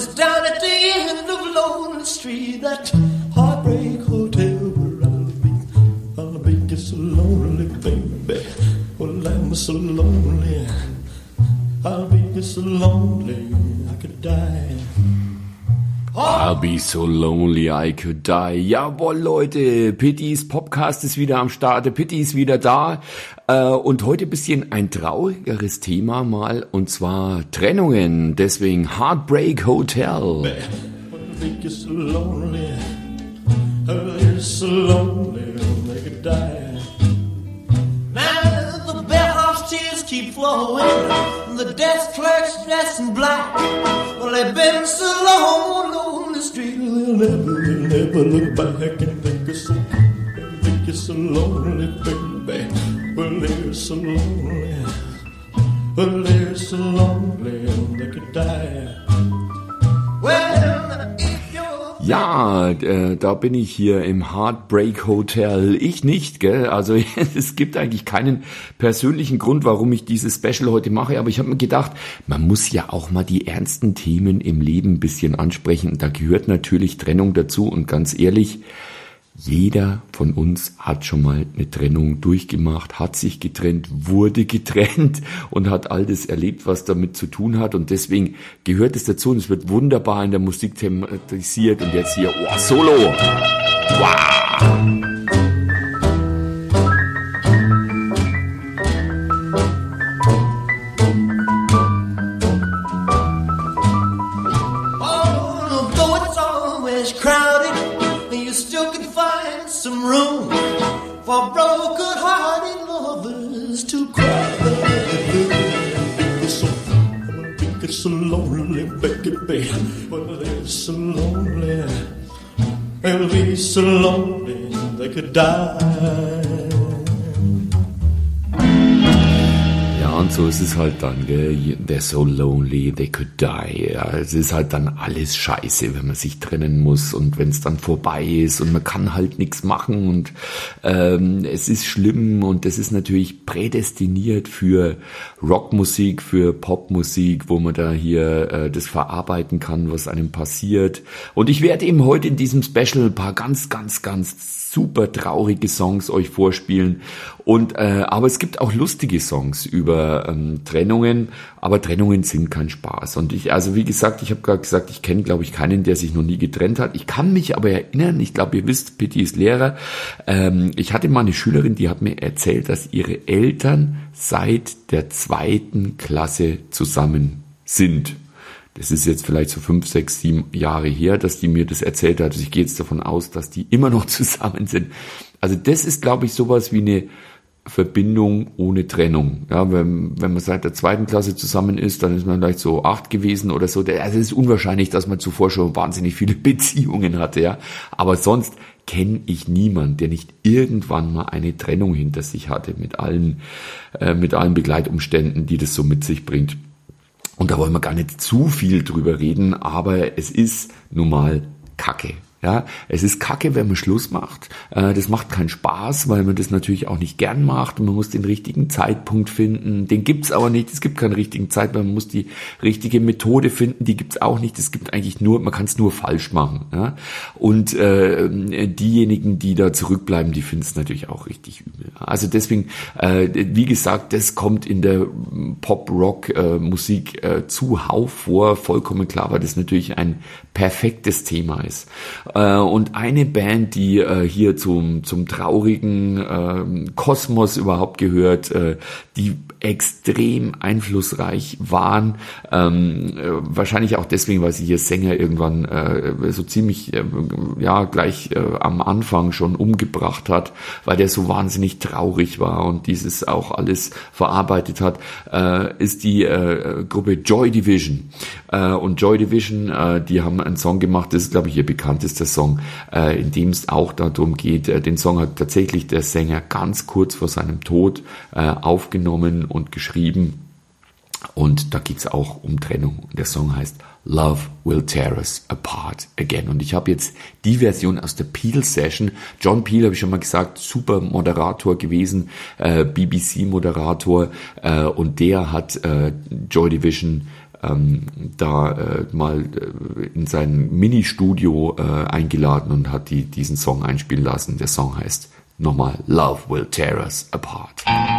it's down at the end of Lonely Street, that heartbreak hotel where I'll be just so lonely, baby. Well, I'm so lonely, I'll be just so lonely, I could die. I'll be so lonely I could die. Jawohl, Leute, Pittys Podcast ist wieder am Start, der Pitty ist wieder da. Und heute ein bisschen ein traurigeres Thema mal, und zwar Trennungen. Deswegen Heartbreak Hotel. I'll be just so lonely, I'll be so lonely, I could die. Now the bellhop's tears keep flowing, the desk clerk's dressed in black. Well, they've been so long on the street, they'll never look back and think it's so lonely, baby. Well, they're so lonely, well, they're so lonely, they could die. Well, Ja, da bin ich hier im Heartbreak Hotel. Ich nicht, gell? Also es gibt eigentlich keinen persönlichen Grund, warum ich dieses Special heute mache. Aber ich habe mir gedacht, man muss ja auch mal die ernsten Themen im Leben ein bisschen ansprechen. Und da gehört natürlich Trennung dazu. Und ganz ehrlich, jeder von uns hat schon mal eine Trennung durchgemacht, hat sich getrennt, wurde getrennt und hat all das erlebt, was damit zu tun hat. Und deswegen gehört es dazu und es wird wunderbar in der Musik thematisiert. Und jetzt hier, Solo! Wow! some room for broken-hearted lovers to cry. It's so lonely, baby. Well, they're so lonely. They'll be so lonely they could die. Und so ist es halt dann, gell? They're so lonely, they could die. Ja, es ist halt dann alles scheiße, wenn man sich trennen muss und wenn es dann vorbei ist und man kann halt nichts machen und es ist schlimm und das ist natürlich prädestiniert für Rockmusik, für Popmusik, wo man da hier das verarbeiten kann, was einem passiert. Und ich werde eben heute in diesem Special ein paar ganz super traurige Songs euch vorspielen. Und aber es gibt auch lustige Songs über Trennungen, aber Trennungen sind kein Spaß. Und ich habe gerade gesagt, ich kenne, glaube ich, keinen, der sich noch nie getrennt hat. Ich kann mich aber erinnern, ich glaube, ihr wisst, Pitty ist Lehrer. Ich hatte mal eine Schülerin, die hat mir erzählt, dass ihre Eltern seit der 2. Klasse zusammen sind. Das ist jetzt vielleicht so 5, 6, 7 Jahre her, dass die mir das erzählt hat. Also ich gehe jetzt davon aus, dass die immer noch zusammen sind. Also das ist, glaube ich, sowas wie eine Verbindung ohne Trennung. Ja, wenn man seit der 2. Klasse zusammen ist, dann ist man vielleicht so 8 gewesen oder so. Also es ist unwahrscheinlich, dass man zuvor schon wahnsinnig viele Beziehungen hatte. Ja, aber sonst kenne ich niemanden, der nicht irgendwann mal eine Trennung hinter sich hatte mit allen Begleitumständen, die das so mit sich bringt. Und da wollen wir gar nicht zu viel drüber reden, aber es ist nun mal Kacke. Ja, es ist Kacke, wenn man Schluss macht. Das macht keinen Spaß, weil man das natürlich auch nicht gern macht. Man muss den richtigen Zeitpunkt finden. Den gibt's aber nicht. Es gibt keinen richtigen Zeitpunkt. Man muss die richtige Methode finden. Die gibt's auch nicht. Es gibt eigentlich nur, man kann es nur falsch machen. Ja? Und diejenigen, die da zurückbleiben, die finden es natürlich auch richtig übel. Also deswegen, wie gesagt, das kommt in der Pop-Rock-Musik zuhauf vor. Vollkommen klar, weil das natürlich ein perfektes Thema ist. Und eine Band, die hier zum traurigen Kosmos überhaupt gehört, die extrem einflussreich waren, wahrscheinlich auch deswegen, weil sie hier Sänger irgendwann so ziemlich gleich am Anfang schon umgebracht hat, weil der so wahnsinnig traurig war und dieses auch alles verarbeitet hat, ist die Gruppe Joy Division. Und Joy Division, die haben einen Song gemacht, das ist, glaube ich, ihr bekanntester Song, in dem es auch darum geht. Den Song hat tatsächlich der Sänger ganz kurz vor seinem Tod aufgenommen und geschrieben. Und da geht's auch um Trennung. Der Song heißt Love Will Tear Us Apart Again. Und ich habe jetzt die Version aus der Peel Session. John Peel, habe ich schon mal gesagt, super Moderator gewesen, BBC-Moderator. Und der hat Joy Division mal in sein Mini-Studio eingeladen und hat diesen Song einspielen lassen. Der Song heißt nochmal Love Will Tear Us Apart.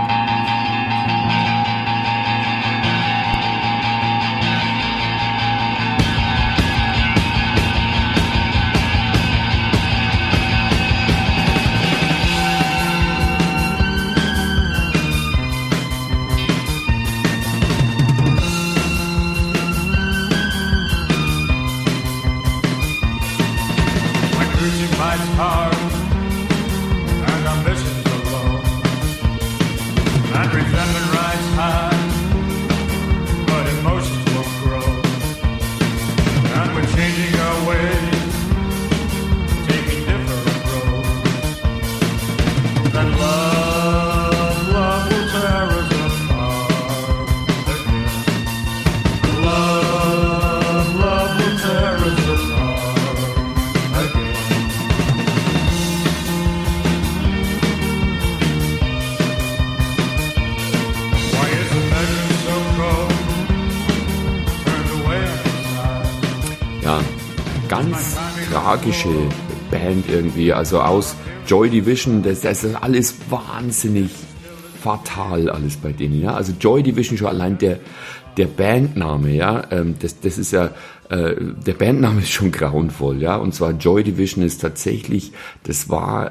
Ganz tragische Band irgendwie, also aus Joy Division, das ist alles wahnsinnig fatal, alles bei denen, ja, also Joy Division schon allein der Bandname, ja, das ist ja, der Bandname ist schon grauenvoll, ja, und zwar Joy Division ist tatsächlich, das war,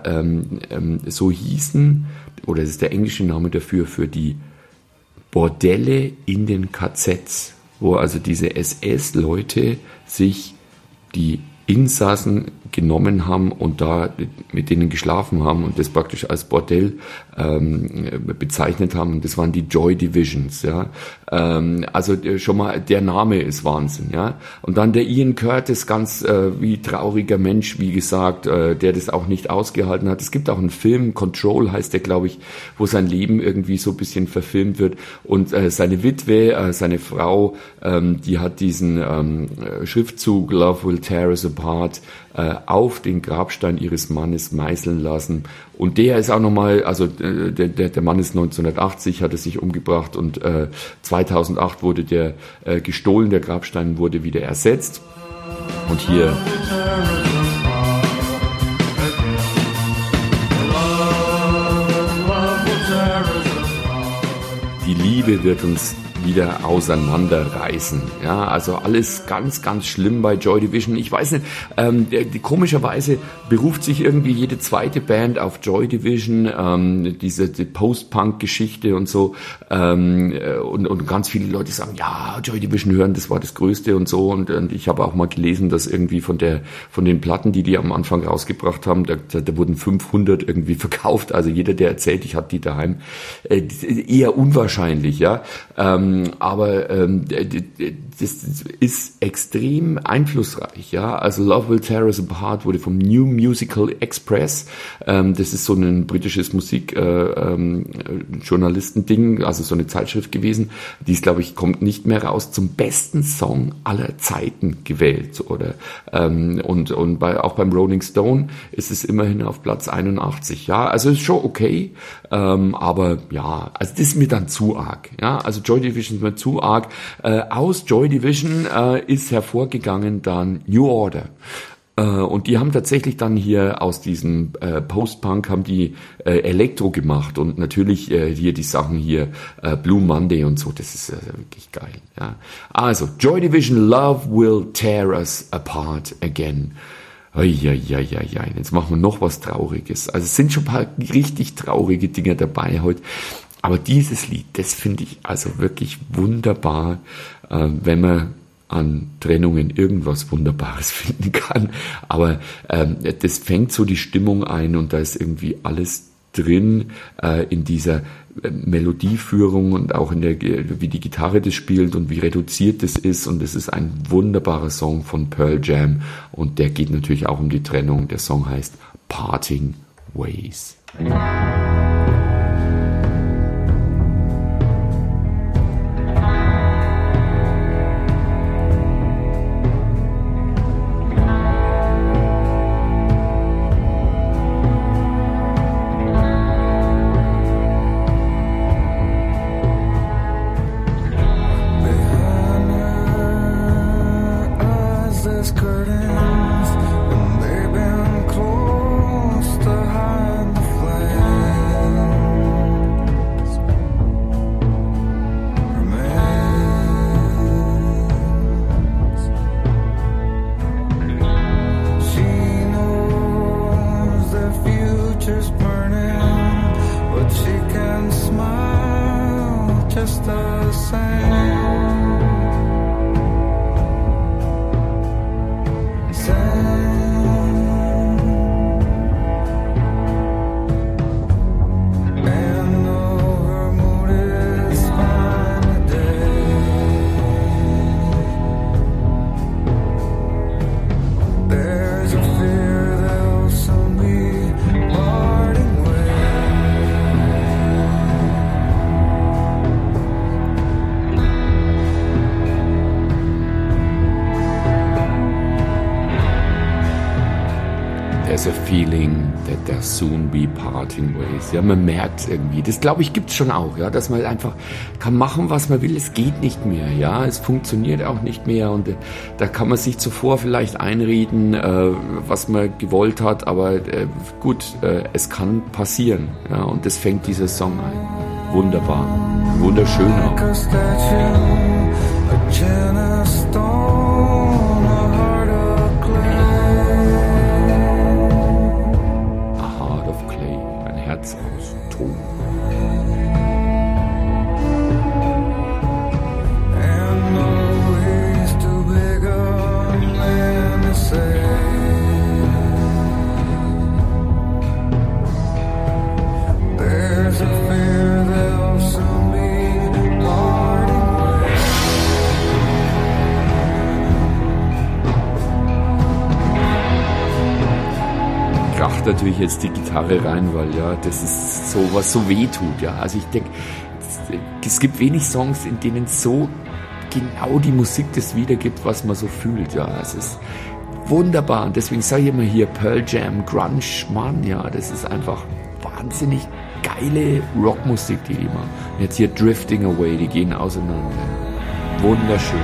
so hießen, oder das ist der englische Name dafür, für die Bordelle in den KZs, wo also diese SS-Leute sich die Insassen genommen haben und da mit denen geschlafen haben und das praktisch als Bordell bezeichnet haben. Und das waren die Joy Divisions, ja. Also schon mal der Name ist Wahnsinn, ja. Und dann der Ian Curtis, ganz wie trauriger Mensch, wie gesagt, der das auch nicht ausgehalten hat. Es gibt auch einen Film, Control heißt der, glaube ich, wo sein Leben irgendwie so ein bisschen verfilmt wird. Und seine Witwe, seine Frau, die hat diesen Schriftzug Love Will Tear Us Apart auf den Grabstein ihres Mannes meißeln lassen. Und der ist auch nochmal, also der Mann ist 1980, hat er sich umgebracht und 2008 wurde der gestohlen, der Grabstein wurde wieder ersetzt. Und hier die Liebe wird uns wieder auseinanderreißen. Ja, also alles ganz, ganz schlimm bei Joy Division. Ich weiß nicht, komischerweise beruft sich irgendwie jede zweite Band auf Joy Division, diese Post-Punk-Geschichte und so. Und ganz viele Leute sagen, ja, Joy Division hören, das war das Größte und so. Und ich habe auch mal gelesen, dass irgendwie von den Platten, die am Anfang rausgebracht haben, da wurden 500 irgendwie verkauft. Also jeder, der erzählt, ich hatte die daheim, eher unwahrscheinlich, ja. Aber das ist extrem einflussreich, ja. Also Love Will Tear Us Apart wurde vom New Musical Express, das ist so ein britisches Musikjournalistending, also so eine Zeitschrift gewesen, die ist, glaube ich, kommt nicht mehr raus, zum besten Song aller Zeiten gewählt, oder und auch beim Rolling Stone ist es immerhin auf Platz 81, ja. Also ist schon okay, aber ja, also das ist mir dann zu arg, ja. Also Joy Division ist mir zu arg. Aus Joy Division ist hervorgegangen dann New Order. Und die haben tatsächlich dann hier aus diesem Post-Punk haben die Elektro gemacht und natürlich hier die Sachen hier Blue Monday und so, das ist wirklich geil. Ja. Also Joy Division, Love Will Tear Us Apart Again. Jetzt machen wir noch was Trauriges. Also es sind schon ein paar richtig traurige Dinge dabei heute. Aber dieses Lied, das finde ich also wirklich wunderbar, wenn man an Trennungen irgendwas Wunderbares finden kann. Aber das fängt so die Stimmung ein und da ist irgendwie alles drin in dieser Melodieführung und auch in der, wie die Gitarre das spielt und wie reduziert das ist. Und es ist ein wunderbarer Song von Pearl Jam und der geht natürlich auch um die Trennung. Der Song heißt Parting Ways. Behind as curtains, and they've been close to hide the flames. Remains. She knows their future's burning, but she can smile just the same. There's a feeling that there'll soon be parting ways. Ja, man merkt irgendwie. Das, glaube ich, gibt's schon auch, ja, dass man einfach kann machen, was man will. Es geht nicht mehr, ja. Es funktioniert auch nicht mehr und da kann man sich zuvor vielleicht einreden, was man gewollt hat, aber gut, es kann passieren, ja. Und das fängt dieser Song ein. Wunderbar. Wunderschön auch. Herz aus Ton. Kracht natürlich jetzt die Gitarre rein, weil ja, das ist so, was so weh tut, ja. Also ich denke, es gibt wenig Songs, in denen so genau die Musik das wiedergibt, was man so fühlt, ja. Es ist wunderbar und deswegen sage ich immer hier Pearl Jam, Grunge, Mann, ja, das ist einfach wahnsinnig geile Rockmusik, die machen. Und jetzt hier Drifting Away, die gehen auseinander. Wunderschön.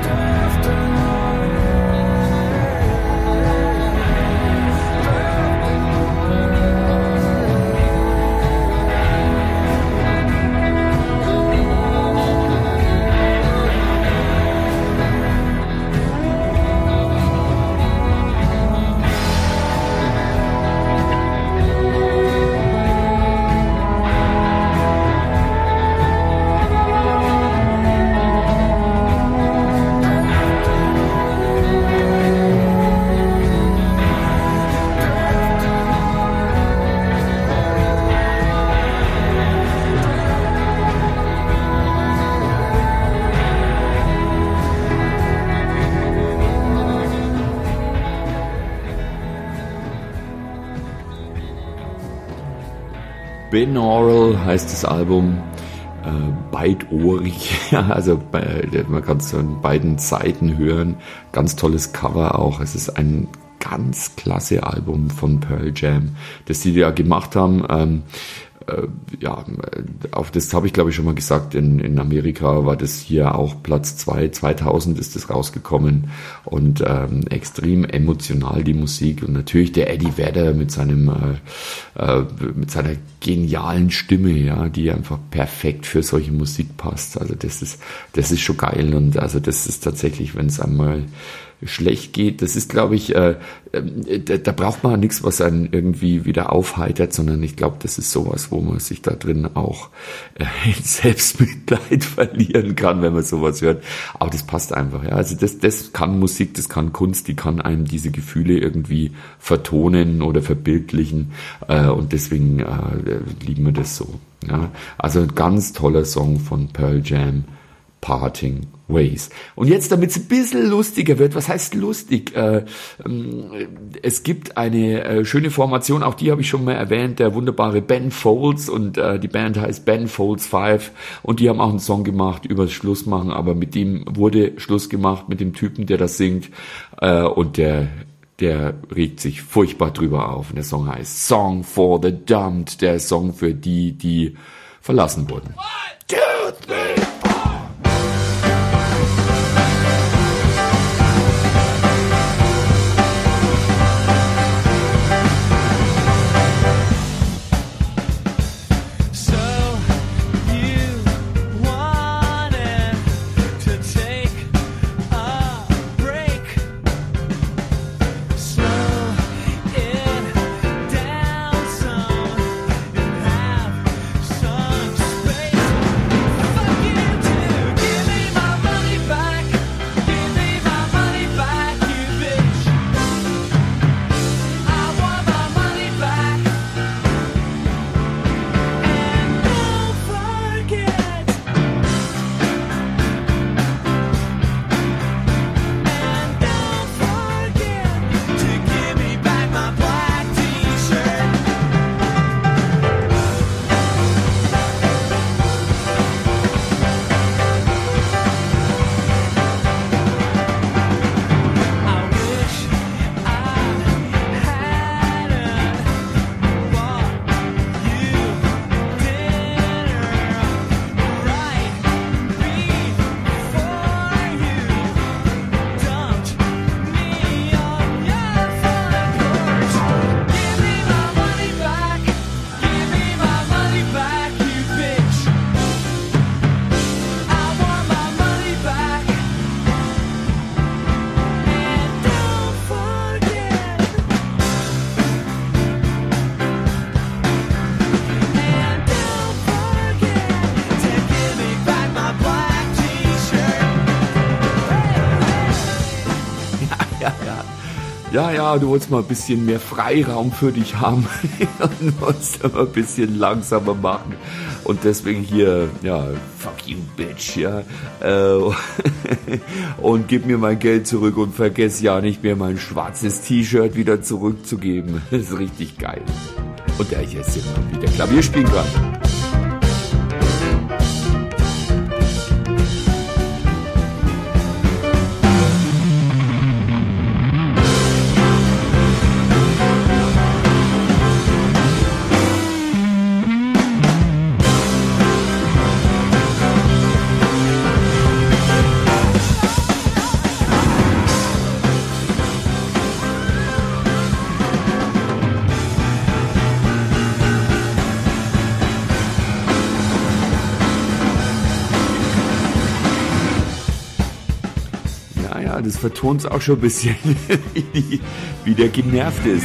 Binaural heißt das Album, beidohrig, also man kann es an beiden Seiten hören, ganz tolles Cover auch, es ist ein ganz klasse Album von Pearl Jam, das die da gemacht haben. Ja, auf das habe ich glaube ich schon mal gesagt, in Amerika war das hier auch Platz 2, 2000 ist das rausgekommen und extrem emotional die Musik und natürlich der Eddie Vedder mit seiner genialen Stimme, ja, die einfach perfekt für solche Musik passt, also das ist schon geil und also das ist tatsächlich, wenn es einmal schlecht geht, das ist glaube ich, da braucht man nichts, was einen irgendwie wieder aufheitert, sondern ich glaube, das ist sowas, wo man sich da drin auch in Selbstmitleid verlieren kann, wenn man sowas hört, aber das passt einfach, ja, also das kann Musik, das kann Kunst, die kann einem diese Gefühle irgendwie vertonen oder verbildlichen und deswegen lieben wir das so, ja, also ein ganz toller Song von Pearl Jam, Parting Ways. Und jetzt, damit es ein bisschen lustiger wird, was heißt lustig? Es gibt eine schöne Formation, auch die habe ich schon mal erwähnt, der wunderbare Ben Folds und die Band heißt Ben Folds 5 und die haben auch einen Song gemacht über das Schlussmachen, aber mit dem wurde Schluss gemacht, mit dem Typen, der das singt und der regt sich furchtbar drüber auf. Und der Song heißt Song for the Dumped, der Song für die verlassen wurden. 1, 2, 3, 4. Ja, du wolltest mal ein bisschen mehr Freiraum für dich haben und wolltest aber ein bisschen langsamer machen. Und deswegen hier, ja, fuck you, bitch, ja. Und gib mir mein Geld zurück und vergess ja nicht mehr mein schwarzes T-Shirt wieder zurückzugeben. Das ist richtig geil. Und der jetzt immer wieder Klavier spielen kann. Das vertont es auch schon ein bisschen, wie der genervt ist.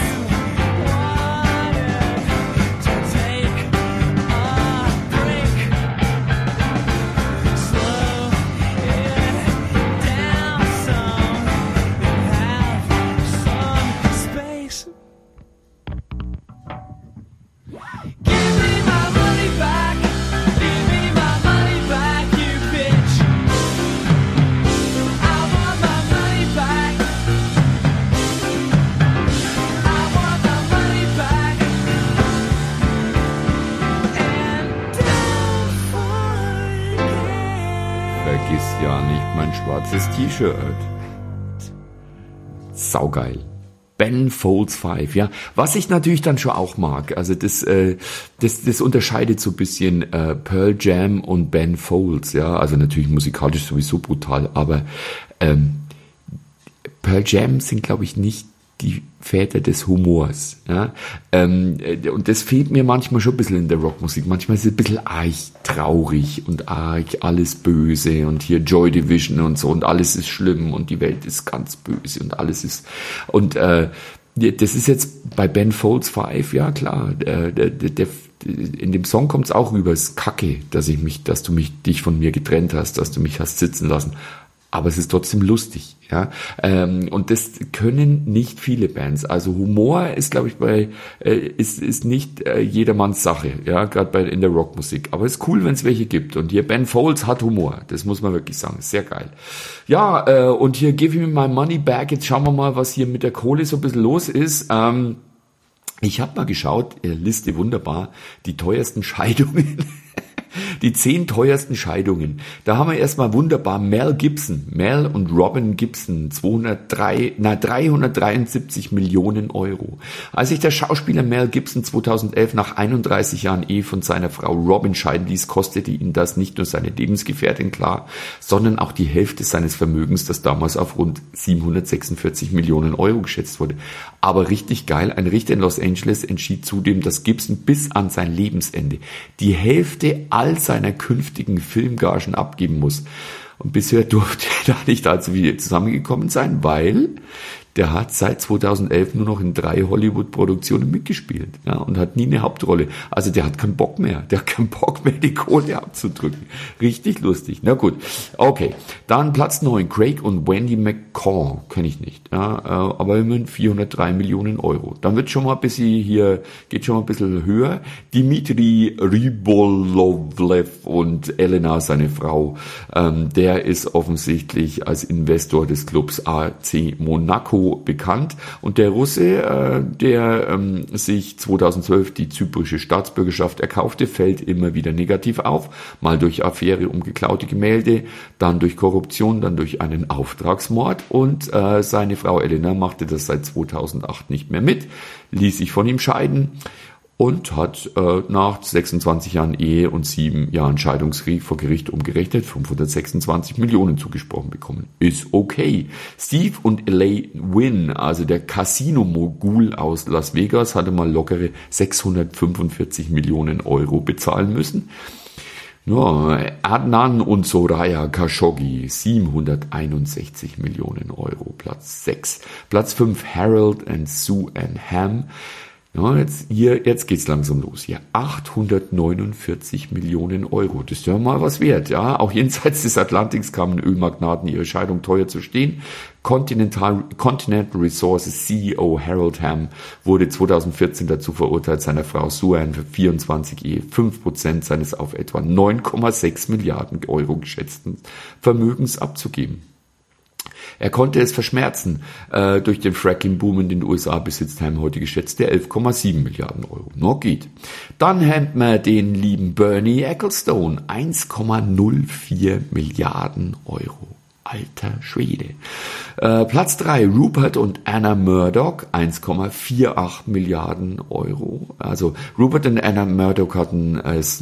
Vergiss ja nicht mein schwarzes T-Shirt. Saugeil. Ben Folds 5, ja. Was ich natürlich dann schon auch mag, also das unterscheidet so ein bisschen Pearl Jam und Ben Folds, ja. Also natürlich musikalisch sowieso brutal, aber Pearl Jam sind, glaube ich, nicht die Väter des Humors, ja. Und das fehlt mir manchmal schon ein bisschen in der Rockmusik. Manchmal ist es ein bisschen arg traurig und arg alles böse und hier Joy Division und so und alles ist schlimm und die Welt ist ganz böse und alles ist und das ist jetzt bei Ben Folds 5, ja klar, in dem Song kommt es auch rüber, es ist Kacke, dass du dich von mir getrennt hast, dass du mich hast sitzen lassen. Aber es ist trotzdem lustig, ja. Und das können nicht viele Bands. Also Humor ist, glaube ich, ist nicht jedermanns Sache, ja, gerade in der Rockmusik. Aber es ist cool, wenn es welche gibt. Und hier Ben Folds hat Humor. Das muss man wirklich sagen. Sehr geil. Ja, und hier Give Me My Money Back. Jetzt schauen wir mal, was hier mit der Kohle so ein bisschen los ist. Ich habe mal geschaut, Liste wunderbar, die teuersten Scheidungen. Die 10 teuersten Scheidungen. Da haben wir erstmal wunderbar Mel und Robin Gibson, 373 Millionen Euro. Als sich der Schauspieler Mel Gibson 2011 nach 31 Jahren Ehe von seiner Frau Robin scheiden ließ, kostete ihn das nicht nur seine Lebensgefährtin klar, sondern auch die Hälfte seines Vermögens, das damals auf rund 746 Millionen Euro geschätzt wurde. Aber richtig geil, ein Richter in Los Angeles entschied zudem, dass Gibson bis an sein Lebensende die Hälfte all seiner künftigen Filmgagen abgeben muss. Und bisher durfte er da nicht allzu viel zusammengekommen sein, weil der hat seit 2011 nur noch in 3 Hollywood-Produktionen mitgespielt, ja, und hat nie eine Hauptrolle. Also der hat keinen Bock mehr. Der hat keinen Bock mehr, die Kohle abzudrücken. Richtig lustig. Na gut. Okay. Dann Platz 9. Craig und Wendy McCall. Kenne ich nicht. Ja, aber immerhin 403 Millionen Euro. Dann wird schon mal ein bisschen hier, geht schon mal ein bisschen höher. Dimitri Rybolovlev und Elena, seine Frau, der ist offensichtlich als Investor des Clubs AC Monaco bekannt, und der Russe, der sich 2012 die zyprische Staatsbürgerschaft erkaufte, fällt immer wieder negativ auf, mal durch Affäre um geklaute Gemälde, dann durch Korruption, dann durch einen Auftragsmord, und seine Frau Elena machte das seit 2008 nicht mehr mit, ließ sich von ihm scheiden und hat nach 26 Jahren Ehe und 7 Jahren Scheidungskrieg vor Gericht umgerechnet 526 Millionen zugesprochen bekommen. Ist okay. Steve und Elaine Wynn, also der Casino-Mogul aus Las Vegas, hatte mal lockere 645 Millionen Euro bezahlen müssen. Ja, Adnan und Soraya Khashoggi, 761 Millionen Euro, Platz 6. Platz 5, Harold and Sue Ann Hamm. Ja, jetzt geht's langsam los hier. 849 Millionen Euro. Das ist ja mal was wert, ja. Auch jenseits des Atlantiks kamen Ölmagnaten ihre Scheidung teuer zu stehen. Continental Resources CEO Harold Hamm wurde 2014 dazu verurteilt, seiner Frau Sue für 24 Ehe 5% seines auf etwa 9,6 Milliarden Euro geschätzten Vermögens abzugeben. Er konnte es verschmerzen. Durch den Fracking-Boom in den USA besitzt Hamm heute geschätzte 11,7 Milliarden Euro. No, geht. Dann haben wir den lieben Bernie Ecclestone. 1,04 Milliarden Euro. Alter Schwede. Platz 3, Rupert und Anna Murdoch, 1,48 Milliarden Euro. Also Rupert und Anna Murdoch hatten es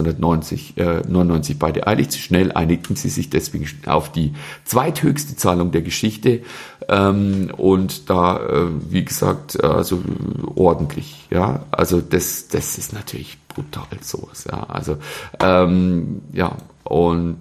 1999 beide eilig. Zu schnell einigten sie sich deswegen auf die zweithöchste Zahlung der Geschichte. Und da, wie gesagt, also ordentlich. Ja, also das ist natürlich brutal sowas. Ja, also ja, und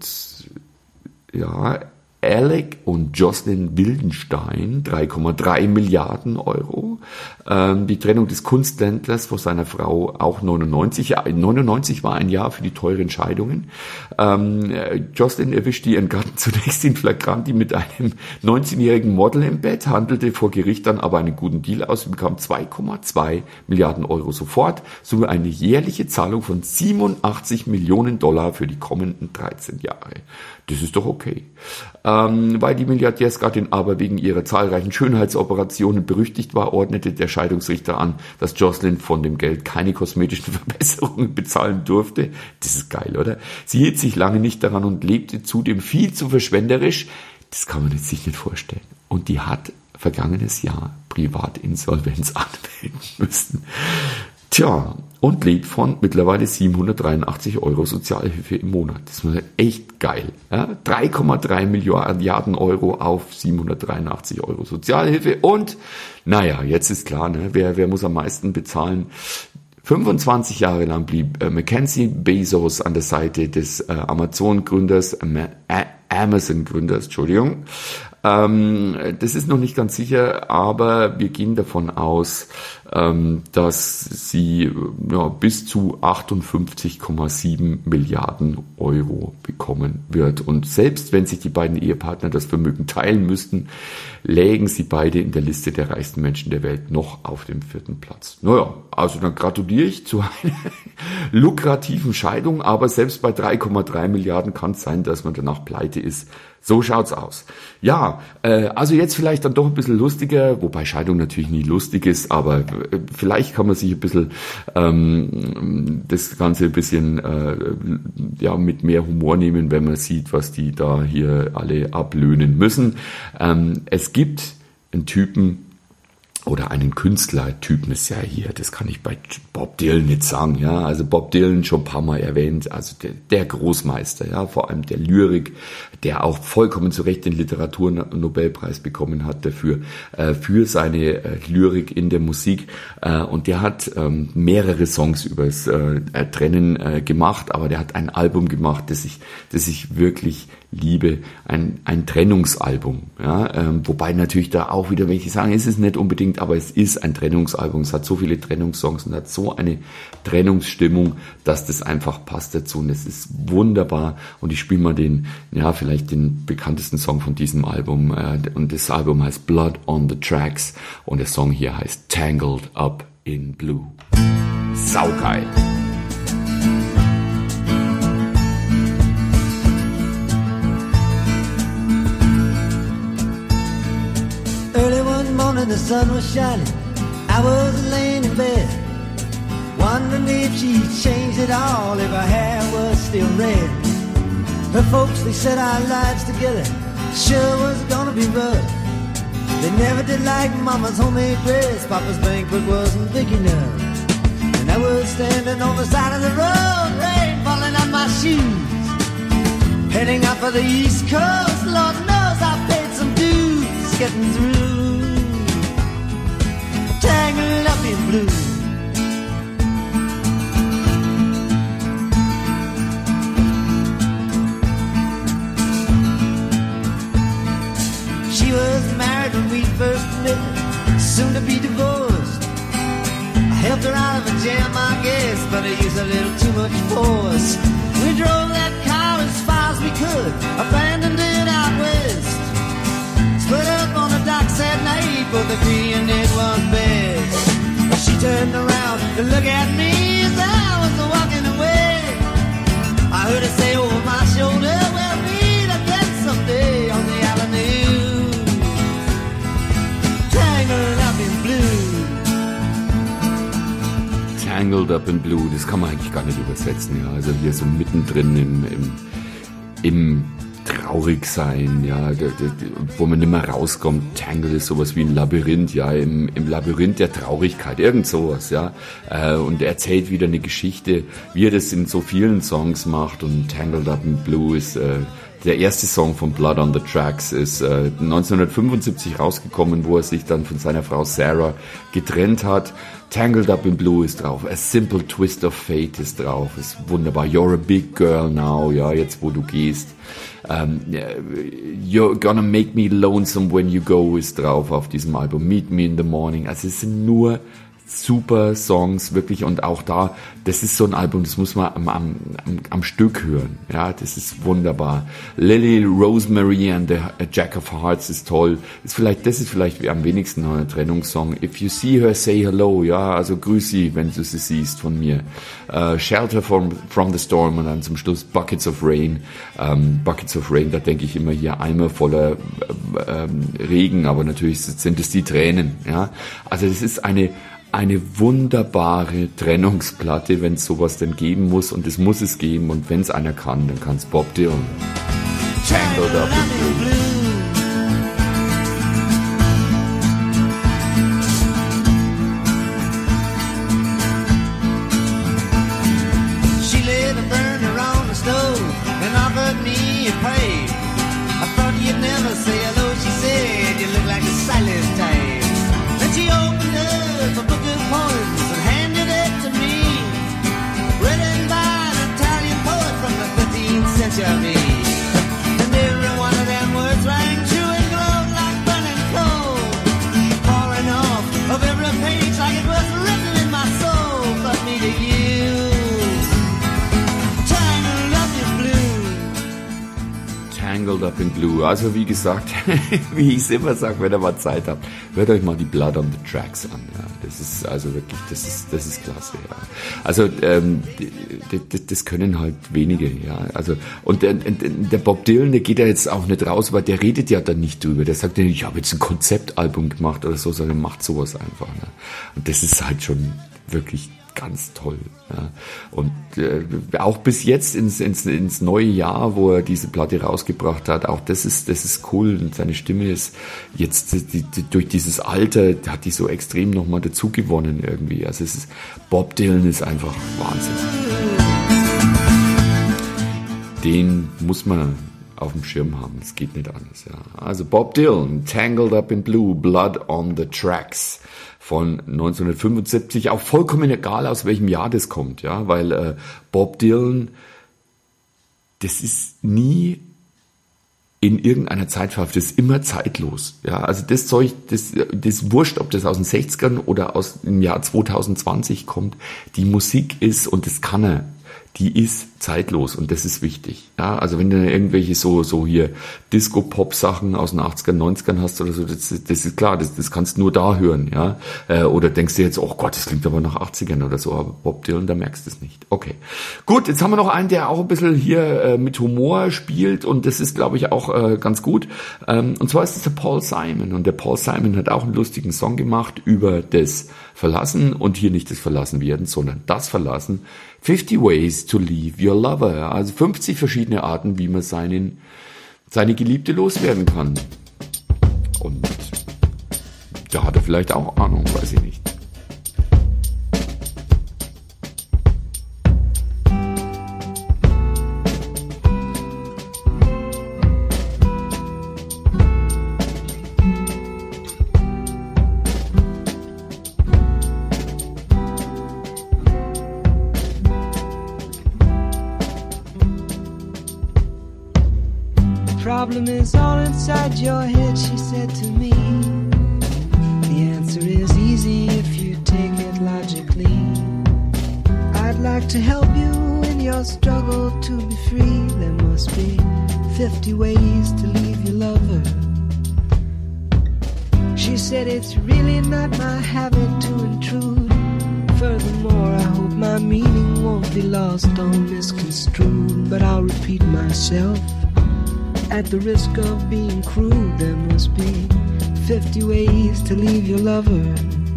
ja, Alec und Jocelyn Wildenstein, 3,3 Milliarden Euro. Die Trennung des Kunsthändlers von seiner Frau auch 99. 99 war ein Jahr für die teuren Scheidungen. Jocelyn erwischte ihren Gatten zunächst in Flagranti mit einem 19-jährigen Model im Bett, handelte vor Gericht dann aber einen guten Deal aus und bekam 2,2 Milliarden Euro sofort, sowie eine jährliche Zahlung von 87 Millionen Dollar für die kommenden 13 Jahre. Das ist doch okay. Weil die Milliardärsgattin aber wegen ihrer zahlreichen Schönheitsoperationen berüchtigt war, ordnete der Scheidungsrichter an, dass Jocelyn von dem Geld keine kosmetischen Verbesserungen bezahlen durfte. Das ist geil, oder? Sie hielt sich lange nicht daran und lebte zudem viel zu verschwenderisch. Das kann man jetzt sich nicht vorstellen. Und die hat vergangenes Jahr Privatinsolvenz anmelden müssen. Tja, und lebt von mittlerweile 783 Euro Sozialhilfe im Monat. Das ist echt geil. Ja? 3,3 Milliarden Euro auf 783 Euro Sozialhilfe. Und, naja, jetzt ist klar, ne? Wer muss am meisten bezahlen? 25 Jahre lang blieb Mackenzie Bezos an der Seite des Amazon-Gründers, Entschuldigung. Das ist noch nicht ganz sicher, aber wir gehen davon aus, dass sie bis zu 58,7 Milliarden Euro bekommen wird. Und selbst wenn sich die beiden Ehepartner das Vermögen teilen müssten, lägen sie beide in der Liste der reichsten Menschen der Welt noch auf dem 4. Platz. Naja, also dann gratuliere ich zu einer lukrativen Scheidung, aber selbst bei 3,3 Milliarden kann es sein, dass man danach pleite ist. So schaut's aus. Ja, also jetzt vielleicht dann doch ein bisschen lustiger, wobei Scheidung natürlich nie lustig ist, aber vielleicht kann man sich ein bisschen das Ganze ein bisschen mit mehr Humor nehmen, wenn man sieht, was die da hier alle ablöhnen müssen. Es gibt einen Typen, oder einen Künstlertypen ist ja hier, das kann ich bei Bob Dylan nicht sagen, ja, also Bob Dylan schon ein paar Mal erwähnt, also der Großmeister, ja, vor allem der Lyrik, der auch vollkommen zu Recht den Literaturnobelpreis bekommen hat dafür, für seine Lyrik in der Musik, und der hat mehrere Songs übers Trennen gemacht, aber der hat ein Album gemacht, das ich wirklich liebe, ein Trennungsalbum, ja, wobei natürlich da auch wieder, wenn ich sage, ist es nicht unbedingt, aber es ist ein Trennungsalbum, es hat so viele Trennungssongs und hat so eine Trennungsstimmung, dass das einfach passt dazu und es ist wunderbar und ich spiele mal vielleicht den bekanntesten Song von diesem Album und das Album heißt Blood on the Tracks und der Song hier heißt Tangled Up in Blue. Saugeil! The sun was shining, I was laying in bed, wondering if she'd changed it all, if her hair was still red. Her folks, they said our lives together sure was gonna be rough. They never did like Mama's homemade dress, Papa's banquet wasn't big enough. And I was standing on the side of the road, rain falling on my shoes, heading out for the East Coast. Lord knows I paid some dues getting through. Tangled up in blue. She was married when we first met, soon to be divorced. I Helped her out of a jam, I guess, but I used a little too much force. We drove that car as far as we could, abandoned it out west. Split up on the docks that night, both agreeing it was best. She turned around to look at me as I was walking away. I heard her say over my shoulder, we'll meet again someday on the avenue, tangled up in blue. Tangled Up in Blue, das kann man eigentlich gar nicht übersetzen, ja. Also hier so mittendrin im Traurigsein, ja, wo man nicht mehr rauskommt. Tangled ist sowas wie ein Labyrinth, ja, im Labyrinth der Traurigkeit, irgend sowas, ja. Und er erzählt wieder eine Geschichte, wie er das in so vielen Songs macht, und Tangled Up in Blue ist der erste Song von Blood on the Tracks, ist 1975 rausgekommen, wo er sich dann von seiner Frau Sarah getrennt hat. Tangled Up in Blue ist drauf, A Simple Twist of Fate ist drauf, ist wunderbar. You're a Big Girl Now, ja, jetzt wo du gehst. You're Gonna Make Me Lonesome When You Go ist drauf auf diesem Album. Meet Me in the Morning. Also es sind nur super Songs, wirklich, und auch da, das ist so ein Album, das muss man am Stück hören, ja, das ist wunderbar. Lily Rosemary and the Jack of Hearts ist toll, das ist vielleicht am wenigsten noch ein Trennungssong. If You See Her, Say Hello, ja, also grüß sie, wenn du sie siehst von mir. Shelter from the Storm, und dann zum Schluss Buckets of Rain. Buckets of Rain, da denke ich immer hier Eimer voller Regen, aber natürlich sind es die Tränen, ja, also das ist eine wunderbare Trennungsplatte, wenn es sowas denn geben muss, und es muss es geben, und wenn es einer kann, dann kann es Bob Dylan. Tangled Up in Blue. She lit a burner on the stove and offered me a pay. I thought you'd never say hello, she said, you look like a silent type. And she opened up a book of poems and handed it to me, written by an Italian poet from the 15th century. And every one of them words rang true and glowed like burning coal, pouring off of every page like it was written in my soul. But me to you, tangled up in blue. Tangled Up in Blue. Also wie gesagt, wie ich es immer sage, wenn ihr mal Zeit habt, hört euch mal die Blood on the Tracks an. Ja. Das ist also wirklich, das ist klasse. Ja. Also das können halt wenige. Ja. Also und der Bob Dylan, der geht ja jetzt auch nicht raus, weil der redet ja dann nicht drüber. Der sagt ja, ich habe jetzt ein Konzeptalbum gemacht oder so, sondern macht sowas einfach. Ne. Und das ist halt schon wirklich ganz toll. Ja. Und auch bis jetzt ins neue Jahr, wo er diese Platte rausgebracht hat, auch das ist cool, und seine Stimme ist jetzt durch dieses Alter, hat die so extrem nochmal dazu gewonnen irgendwie. Also Bob Dylan ist einfach Wahnsinn. Den muss man auf dem Schirm haben, es geht nicht anders. Ja. Also Bob Dylan, Tangled Up in Blue, Blood on the Tracks von 1975, auch vollkommen egal, aus welchem Jahr das kommt, ja, weil Bob Dylan, das ist nie in irgendeiner Zeit verhaftet, das ist immer zeitlos, ja, also das Zeug, das wurscht, ob das aus den 60ern oder aus dem Jahr 2020 kommt, die Musik ist, und das kann er, die ist zeitlos, und das ist wichtig. Ja, also wenn du irgendwelche so hier Disco-Pop-Sachen aus den 80ern, 90ern hast oder so, das ist klar, das kannst du nur da hören, ja. Oder denkst du jetzt, oh Gott, das klingt aber nach 80ern oder so, aber Bob Dylan, da merkst du es nicht. Okay. Gut, jetzt haben wir noch einen, der auch ein bisschen hier mit Humor spielt, und das ist, glaube ich, auch ganz gut. Und zwar ist es der Paul Simon, und der Paul Simon hat auch einen lustigen Song gemacht über das Verlassen, und hier nicht das Verlassenwerden, sondern das Verlassen. 50 Ways to Leave Your Lover. Also 50 verschiedene Arten, wie man seine Geliebte loswerden kann. Und da hat er vielleicht auch Ahnung, weiß ich nicht. Problem is all inside your head, she said to me. The answer is easy if you take it logically. to help you in your struggle to be free. There must be 50 ways to leave your lover. She said it's really not my habit to intrude. Furthermore, I hope my meaning won't be lost or misconstrued. But I'll repeat myself at the risk of being crude. There must be 50 ways to leave your lover.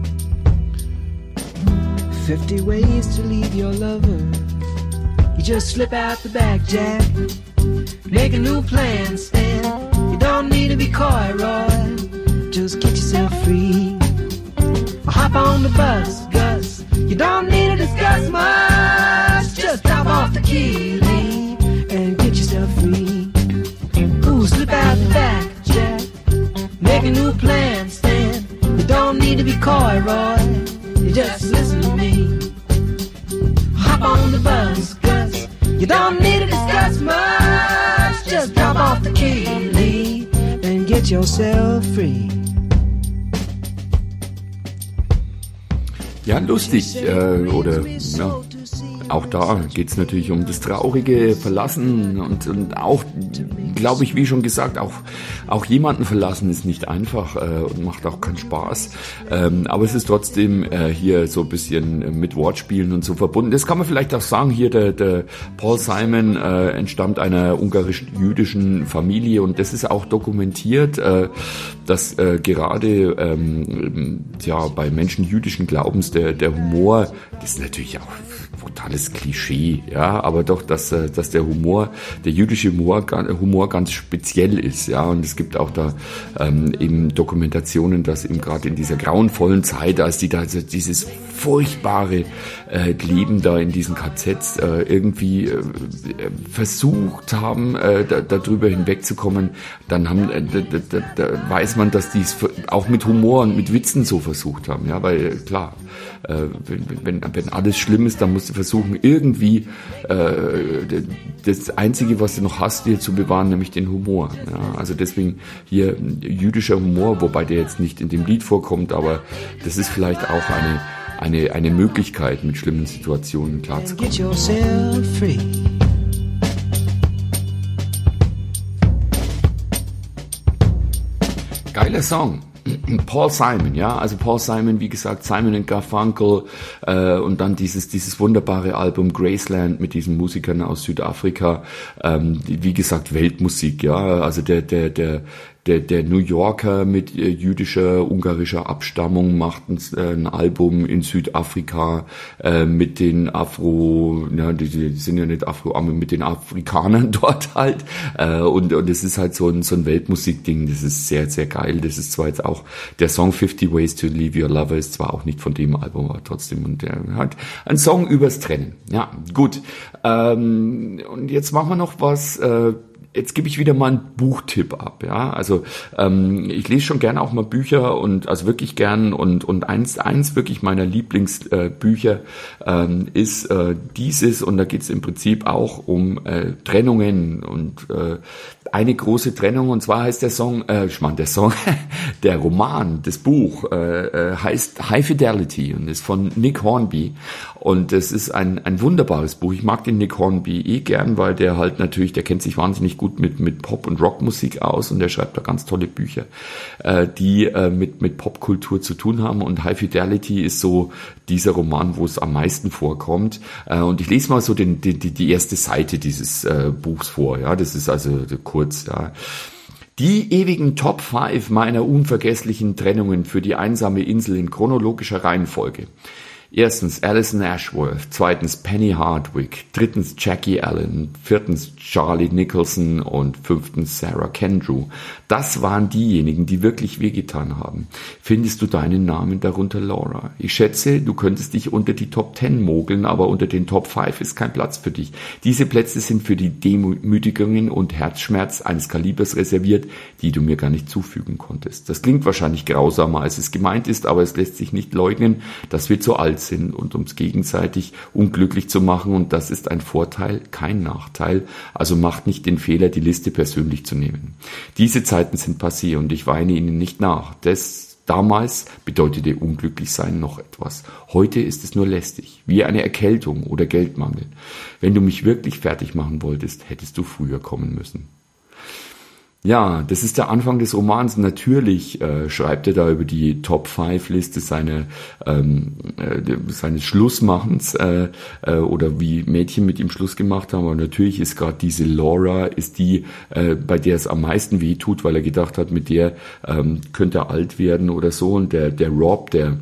50 ways to leave your lover. You just slip out the back, Jack. Make a new plan, Stan. You don't need to be coy, Roy. Just get yourself free. Or hop on the bus, Gus. You don't need to discuss much. Just drop off the key, leave, and get yourself free. Ooh, slip out the back, Jack. Make a new plan, Stan. You don't need to be coy, Roy. You just listen to me. Hop on the bus, Gus. You don't need to discuss much. Just drop off the key, leave, and get yourself free. Ja, lustig, oder ja, auch da geht's natürlich um das traurige Verlassen und auch, glaube ich, wie schon gesagt, auch jemanden verlassen ist nicht einfach und macht auch keinen Spaß, aber es ist trotzdem hier so ein bisschen mit Wortspielen und so verbunden. Das kann man vielleicht auch sagen, hier der Paul Simon entstammt einer ungarisch-jüdischen Familie und das ist auch dokumentiert, dass gerade ja bei Menschen jüdischen Glaubens der Humor, das ist natürlich auch brutales Klischee, ja, aber doch, dass der jüdische Humor ganz speziell ist, ja, und es gibt auch da eben Dokumentationen, dass eben gerade in dieser grauenvollen Zeit, als die da dieses furchtbare Leben da in diesen KZs irgendwie versucht haben, da drüber hinwegzukommen, dann da weiß man, dass die es auch mit Humor und mit Witzen so versucht haben, ja, weil klar, wenn alles schlimm ist, dann musst du versuchen, irgendwie das Einzige, was du noch hast, dir zu bewahren, nämlich den Humor. Ja, also deswegen hier jüdischer Humor, wobei der jetzt nicht in dem Lied vorkommt, aber das ist vielleicht auch eine Möglichkeit, mit schlimmen Situationen klarzukommen. Geiler Song. Paul Simon, ja, also Paul Simon, wie gesagt, Simon & Garfunkel und dann dieses wunderbare Album Graceland mit diesen Musikern aus Südafrika, wie gesagt, Weltmusik, ja, also der New Yorker mit jüdischer, ungarischer Abstammung macht ein Album in Südafrika mit den die sind ja nicht Afro, mit den Afrikanern dort halt und es ist halt so ein Weltmusikding, das ist sehr, sehr geil. Das ist zwar jetzt auch, der Song 50 Ways to Leave Your Lover ist zwar auch nicht von dem Album, aber trotzdem, und der hat ein Song übers Trennen. Ja, gut. Und jetzt machen wir noch was, jetzt gebe ich wieder mal einen Buchtipp ab, ja, also ich lese schon gerne auch mal Bücher und also wirklich gern und eins wirklich meiner Lieblingsbücher ist dieses, und da geht es im Prinzip auch um Trennungen und eine große Trennung, und zwar heißt der Roman, das Buch heißt High Fidelity und ist von Nick Hornby, und es ist ein wunderbares Buch. Ich mag den Nick Hornby gern, weil der halt natürlich, der kennt sich wahnsinnig gut mit Pop- und Rockmusik aus, und der schreibt da ganz tolle Bücher, die mit Popkultur zu tun haben, und High Fidelity ist so dieser Roman, wo es am meisten vorkommt, und ich lese mal so die erste Seite dieses Buchs vor, ja, das ist also kurz, ja. Die ewigen Top 5 meiner unvergesslichen Trennungen für die einsame Insel in chronologischer Reihenfolge. Erstens Alison Ashworth, zweitens Penny Hardwick, drittens Jackie Allen, viertens Charlie Nicholson und fünftens Sarah Kendrew. Das waren diejenigen, die wirklich wehgetan haben. Findest du deinen Namen darunter, Laura? Ich schätze, du könntest dich unter die Top 10 mogeln, aber unter den Top 5 ist kein Platz für dich. Diese Plätze sind für die Demütigungen und Herzschmerz eines Kalibers reserviert, die du mir gar nicht zufügen konntest. Das klingt wahrscheinlich grausamer, als es gemeint ist, aber es lässt sich nicht leugnen, dass wir zu alt sind und uns gegenseitig unglücklich zu machen, und das ist ein Vorteil, kein Nachteil, also macht nicht den Fehler, die Liste persönlich zu nehmen. Diese Zeiten sind passé und ich weine ihnen nicht nach. Damals bedeutete unglücklich sein noch etwas. Heute ist es nur lästig, wie eine Erkältung oder Geldmangel. Wenn du mich wirklich fertig machen wolltest, hättest du früher kommen müssen. Ja, das ist der Anfang des Romans. Natürlich schreibt er da über die Top-5-Liste seines Schlussmachens oder wie Mädchen mit ihm Schluss gemacht haben. Aber natürlich ist gerade diese Laura, ist die, bei der es am meisten weh tut, weil er gedacht hat, mit der könnte er alt werden oder so. Und der Rob, der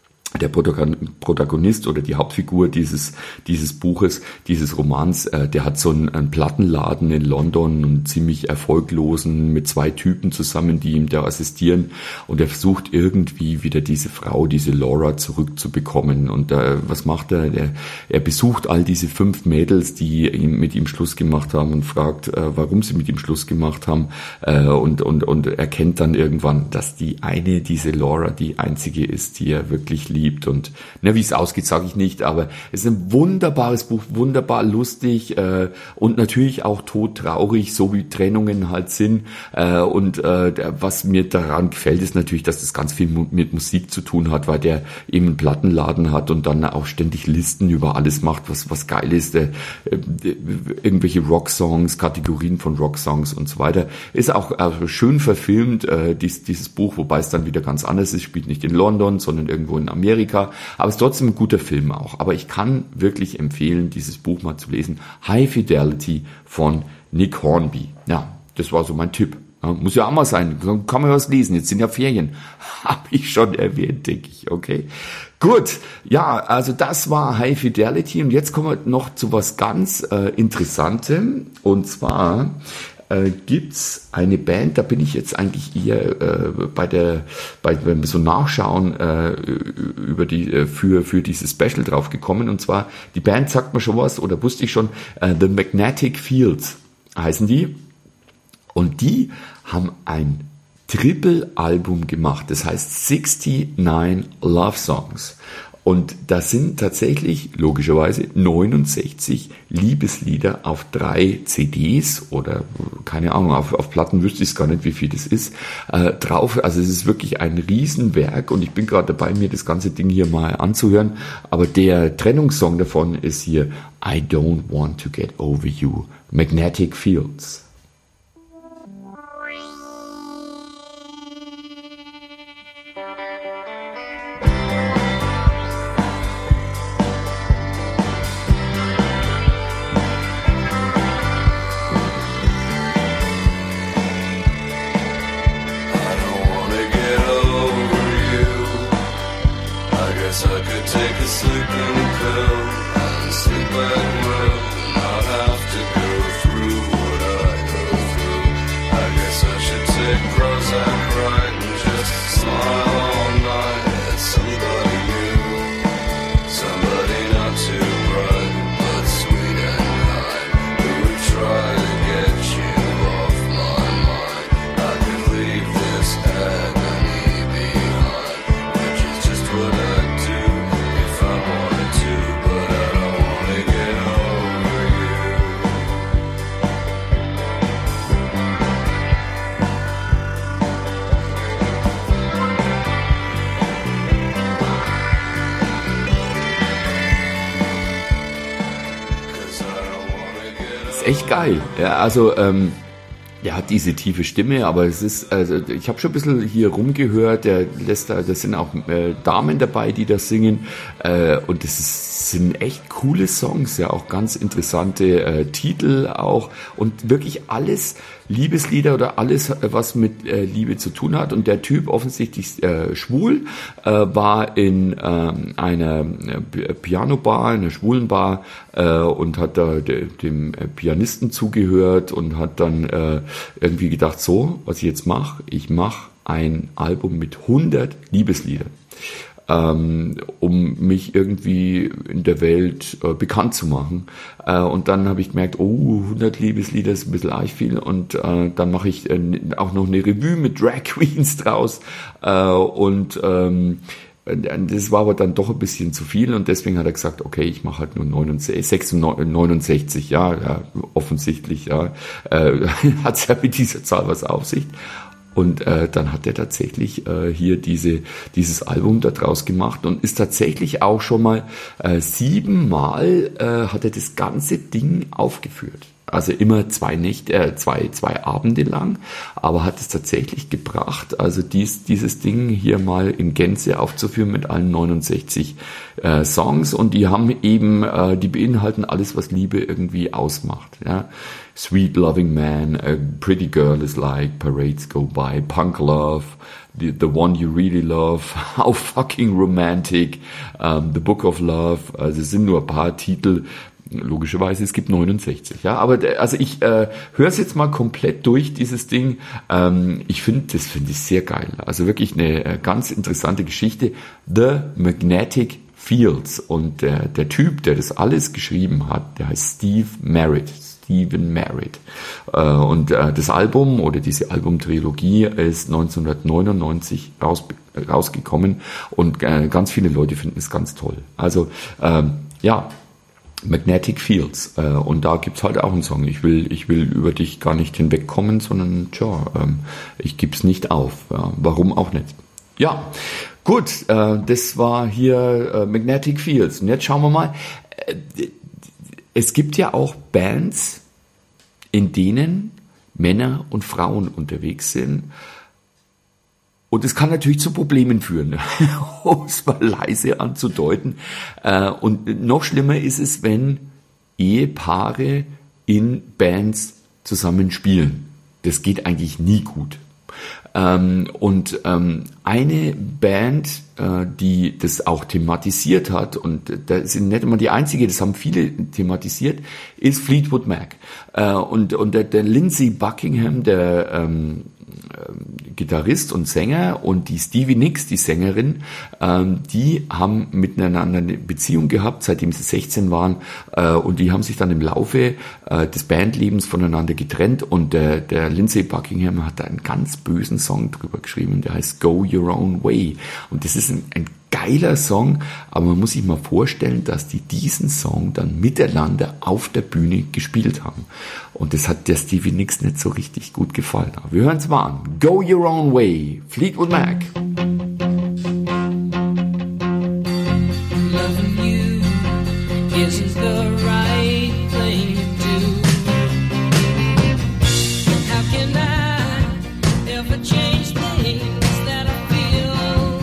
Protagonist oder die Hauptfigur dieses Buches, dieses Romans, der hat so einen Plattenladen in London, einen ziemlich erfolglosen, mit 2 Typen zusammen, die ihm da assistieren, und er versucht irgendwie wieder diese Frau, diese Laura zurückzubekommen. Und was macht er? Er besucht all diese 5 Mädels, die mit ihm Schluss gemacht haben, und fragt, warum sie mit ihm Schluss gemacht haben, und erkennt dann irgendwann, dass diese Laura die einzige ist, die er wirklich liebt. Und wie es ausgeht, sage ich nicht, aber es ist ein wunderbares Buch, wunderbar lustig und natürlich auch todtraurig, so wie Trennungen halt sind. Und was mir daran gefällt, ist natürlich, dass das ganz viel mit Musik zu tun hat, weil der eben einen Plattenladen hat und dann auch ständig Listen über alles macht, was geil ist. Irgendwelche Rocksongs, Kategorien von Rocksongs und so weiter. Ist auch schön verfilmt, dieses Buch, wobei es dann wieder ganz anders ist. Spielt nicht in London, sondern irgendwo in Amerika. Aber es ist trotzdem ein guter Film auch. Aber ich kann wirklich empfehlen, dieses Buch mal zu lesen. High Fidelity von Nick Hornby. Ja, das war so mein Tipp. Ja, muss ja auch mal sein. Kann man was lesen. Jetzt sind ja Ferien. Habe ich schon erwähnt, denke ich. Okay. Gut. Ja, also das war High Fidelity. Und jetzt kommen wir noch zu was ganz Interessantem. Und zwar gibt's eine Band, da bin ich jetzt eigentlich eher wenn wir so nachschauen, für dieses Special drauf gekommen. Und zwar, die Band sagt mir schon was, oder wusste ich schon, The Magnetic Fields heißen die. Und die haben ein Triple-Album gemacht, das heißt 69 Love Songs. Und das sind tatsächlich logischerweise 69 Liebeslieder auf 3 CDs oder keine Ahnung, auf Platten wüsste ich es gar nicht, wie viel das ist, drauf. Also es ist wirklich ein Riesenwerk und ich bin gerade dabei, mir das ganze Ding hier mal anzuhören. Aber der Trennungssong davon ist hier I Don't Want to Get Over You, Magnetic Fields. Echt geil. Ja, also er hat diese tiefe Stimme, aber es ist, also ich habe schon ein bisschen hier rumgehört, das sind auch Damen dabei, die das singen, und sind echt coole Songs, ja, auch ganz interessante Titel auch und wirklich alles Liebeslieder oder alles, was mit Liebe zu tun hat. Und der Typ, offensichtlich schwul, war in einer Pianobar, einer schwulen Bar, und hat da dem Pianisten zugehört und hat dann irgendwie gedacht, so, was ich jetzt mache, ich mache ein Album mit 100 Liebesliedern, um mich irgendwie in der Welt bekannt zu machen. Und dann habe ich gemerkt, 100 Liebeslieder ist ein bisschen arg viel. Und dann mache ich auch noch eine Revue mit Drag Queens draus. Und das war aber dann doch ein bisschen zu viel. Und deswegen hat er gesagt, okay, ich mache halt nur 69, ja, offensichtlich, ja, hat es ja mit dieser Zahl was auf sich. Und dann hat er tatsächlich hier dieses Album da draus gemacht und ist tatsächlich auch schon mal 7 Mal hat er das ganze Ding aufgeführt. Also immer 2 Abende lang, aber hat es tatsächlich gebracht, also dieses Ding hier mal in Gänze aufzuführen mit allen 69 Songs, und die haben eben, die beinhalten alles, was Liebe irgendwie ausmacht. Ja? Sweet Loving Man, A Pretty Girl is Like, Parades Go By, Punk Love, The One You Really Love, How Fucking Romantic, The Book of Love. Also es sind nur ein paar Titel. Logischerweise, es gibt 69, ja, aber also ich höre es jetzt mal komplett durch, dieses Ding. Ich finde ich sehr geil. Also wirklich eine ganz interessante Geschichte. The Magnetic Fields, und der Typ, der das alles geschrieben hat, der heißt Stephen Merritt. Und das Album oder diese Albumtrilogie ist 1999 rausgekommen, und ganz viele Leute finden es ganz toll. Also ja, Magnetic Fields, und da gibt's halt auch einen Song. Ich will über dich gar nicht hinwegkommen, sondern ich gib's nicht auf. Ja, warum auch nicht? Ja, gut, das war hier Magnetic Fields. Und jetzt schauen wir mal. Es gibt ja auch Bands, in denen Männer und Frauen unterwegs sind. Und es kann natürlich zu Problemen führen, um es mal leise anzudeuten. Und noch schlimmer ist es, wenn Ehepaare in Bands zusammen spielen. Das geht eigentlich nie gut. Und eine Band, die das auch thematisiert hat, und da sind nicht immer die einzige, das haben viele thematisiert, ist Fleetwood Mac. Und der Lindsey Buckingham, der Gitarrist und Sänger, und die Stevie Nicks, die Sängerin, die haben miteinander eine Beziehung gehabt, seitdem sie 16 waren, und die haben sich dann im Laufe des Bandlebens voneinander getrennt, und der Lindsey Buckingham hat da einen ganz bösen Song drüber geschrieben, der heißt Go Your Own Way, und das ist ein geiler Song, aber man muss sich mal vorstellen, dass die diesen Song dann miteinander auf der Bühne gespielt haben. Und das hat der Stevie Nicks nicht so richtig gut gefallen. Aber wir hören es mal an. Go Your Own Way, Fleetwood Mac. Loving you isn't the right thing to do. How can I ever change things that I feel?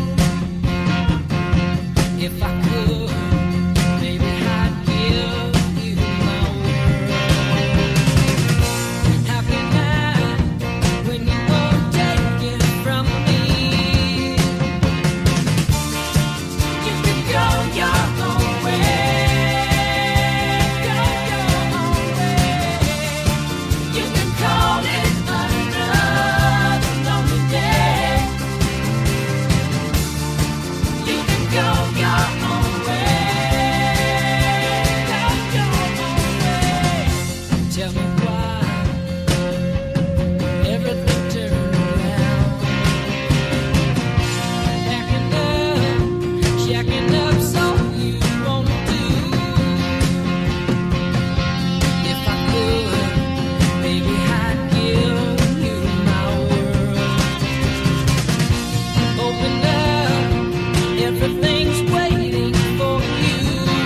If I could, maybe I'd give you my world. How can I, when you won't take it from me? You can go your own way, go your own way. You can call it another lonely day. You can go your own way, go your own way. Tell me why everything turned around. Shacking up, so you wanna do. If I could, maybe I'd give you my world. Open up, everything's waiting for you.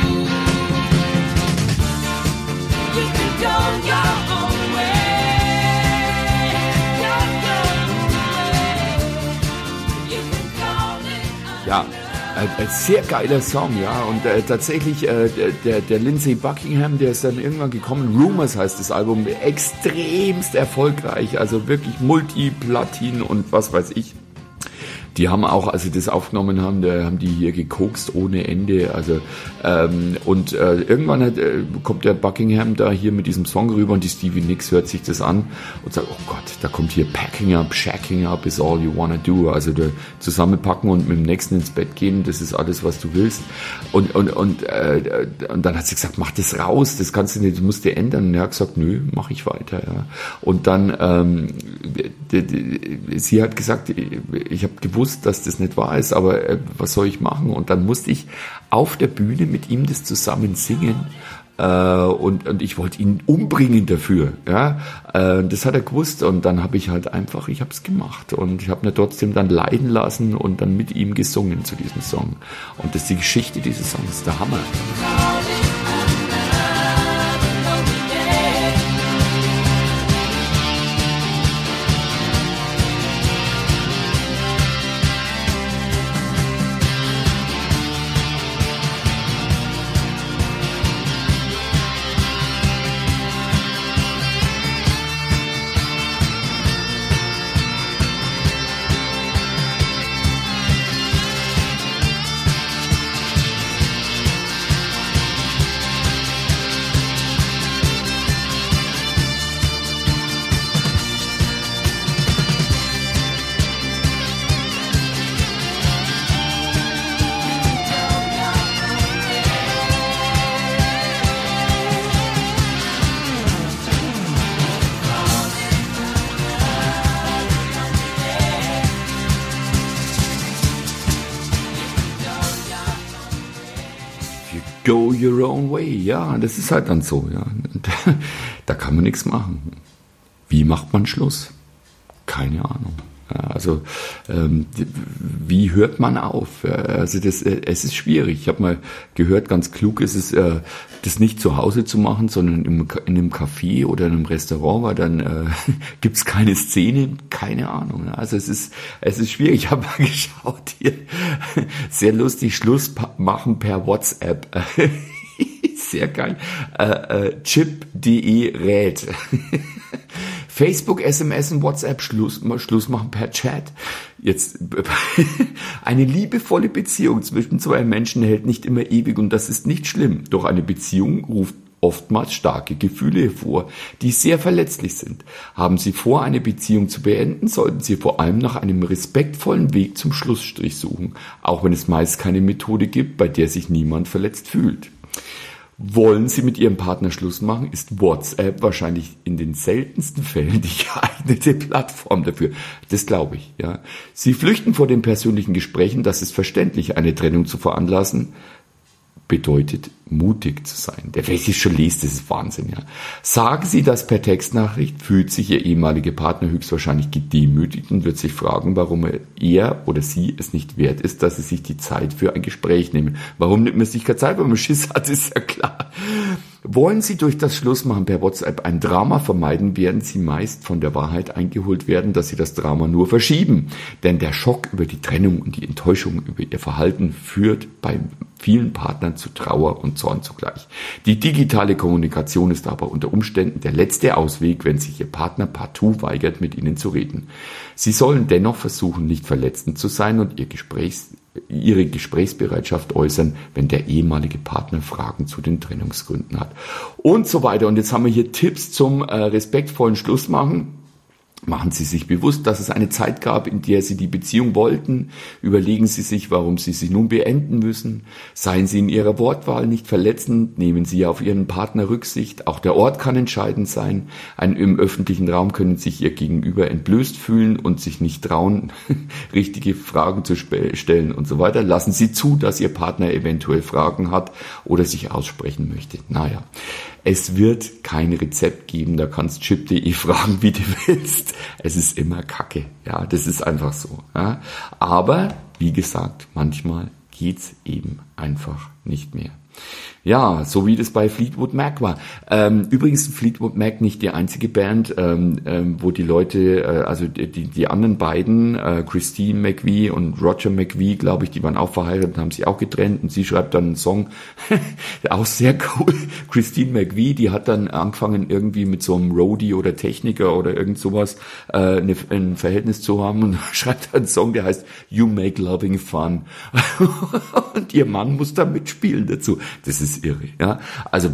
You can go your own way, go your own way. You can call it Ja, ein sehr geiler Song, ja, und tatsächlich der Lindsey Buckingham, der ist dann irgendwann gekommen, Rumors heißt das Album, extremst erfolgreich, also wirklich Multiplatin und was weiß ich. Die haben auch, als sie das aufgenommen haben, da haben die hier gekokst ohne Ende. Also irgendwann kommt der Buckingham da hier mit diesem Song rüber, und die Stevie Nicks hört sich das an und sagt, oh Gott, da kommt hier Packing up, Shacking up is all you wanna do. Also zusammenpacken und mit dem nächsten ins Bett gehen, das ist alles, was du willst. Und dann hat sie gesagt, mach das raus, das kannst du nicht, das musst du ändern. Und er hat gesagt, nö, mach ich weiter. Ja. Und dann sie hat gesagt, ich habe gewusst, dass das nicht wahr ist, aber was soll ich machen? Und dann musste ich auf der Bühne mit ihm das zusammen singen. und ich wollte ihn umbringen dafür. Ja, das hat er gewusst und dann habe ich halt einfach, ich habe es gemacht und ich habe ihn trotzdem dann leiden lassen und dann mit ihm gesungen zu diesem Song. Und das ist die Geschichte dieses Songs, der Hammer. Go your own way, ja, das ist halt dann so, ja. Da kann man nichts machen. Wie macht man Schluss? Keine Ahnung. Ja, also wie hört man auf? Also es ist schwierig. Ich habe mal gehört, ganz klug ist es, das nicht zu Hause zu machen, sondern in einem Café oder in einem Restaurant, weil dann gibt's keine Szene, keine Ahnung. Also es ist schwierig. Ich habe mal geschaut hier, sehr lustig, Schluss machen per WhatsApp. Sehr geil. Chip.de rät. Facebook, SMS und WhatsApp Schluss machen per Chat. Jetzt eine liebevolle Beziehung zwischen zwei Menschen hält nicht immer ewig und das ist nicht schlimm. Doch eine Beziehung ruft oftmals starke Gefühle hervor, die sehr verletzlich sind. Haben Sie vor, eine Beziehung zu beenden, sollten Sie vor allem nach einem respektvollen Weg zum Schlussstrich suchen, auch wenn es meist keine Methode gibt, bei der sich niemand verletzt fühlt. Wollen Sie mit Ihrem Partner Schluss machen, ist WhatsApp wahrscheinlich in den seltensten Fällen die geeignete Plattform dafür. Das glaube ich, ja. Sie flüchten vor den persönlichen Gesprächen, das ist verständlich. Eine Trennung zu veranlassen, bedeutet, mutig zu sein. Der, wer sich schon liest, das ist Wahnsinn, ja. Sagen Sie das per Textnachricht, fühlt sich Ihr ehemaliger Partner höchstwahrscheinlich gedemütigt und wird sich fragen, warum er oder sie es nicht wert ist, dass Sie sich die Zeit für ein Gespräch nehmen. Warum nimmt man sich keine Zeit, wenn man Schiss hat, ist ja klar. Wollen Sie durch das Schlussmachen per WhatsApp ein Drama vermeiden, werden Sie meist von der Wahrheit eingeholt werden, dass Sie das Drama nur verschieben. Denn der Schock über die Trennung und die Enttäuschung über Ihr Verhalten führt bei vielen Partnern zu Trauer und Zorn zugleich. Die digitale Kommunikation ist aber unter Umständen der letzte Ausweg, wenn sich Ihr Partner partout weigert, mit Ihnen zu reden. Sie sollen dennoch versuchen, nicht verletzend zu sein und Ihre Gesprächsbereitschaft äußern, wenn der ehemalige Partner Fragen zu den Trennungsgründen hat. Und so weiter. Und jetzt haben wir hier Tipps zum respektvollen Schlussmachen. Machen Sie sich bewusst, dass es eine Zeit gab, in der Sie die Beziehung wollten. Überlegen Sie sich, warum Sie sie nun beenden müssen. Seien Sie in Ihrer Wortwahl nicht verletzend. Nehmen Sie auf Ihren Partner Rücksicht. Auch der Ort kann entscheidend sein. Im öffentlichen Raum können sich Ihr Gegenüber entblößt fühlen und sich nicht trauen, richtige Fragen zu stellen und so weiter. Lassen Sie zu, dass Ihr Partner eventuell Fragen hat oder sich aussprechen möchte. Naja. Es wird kein Rezept geben, da kannst chip.de fragen, wie du willst. Es ist immer Kacke, ja, das ist einfach so. Ja. Aber, wie gesagt, manchmal geht's eben einfach nicht mehr. Ja, so wie das bei Fleetwood Mac war. Übrigens Fleetwood Mac nicht die einzige Band, wo die Leute, also die anderen beiden, Christine McVie und Roger McVie, glaube ich, die waren auch verheiratet, haben sich auch getrennt und sie schreibt dann einen Song, auch sehr cool. Christine McVie, die hat dann angefangen irgendwie mit so einem Roadie oder Techniker oder irgend sowas ein Verhältnis zu haben und schreibt einen Song, der heißt You Make Loving Fun. Und ihr Mann muss da mitspielen dazu. Das ist irre, ja. Also,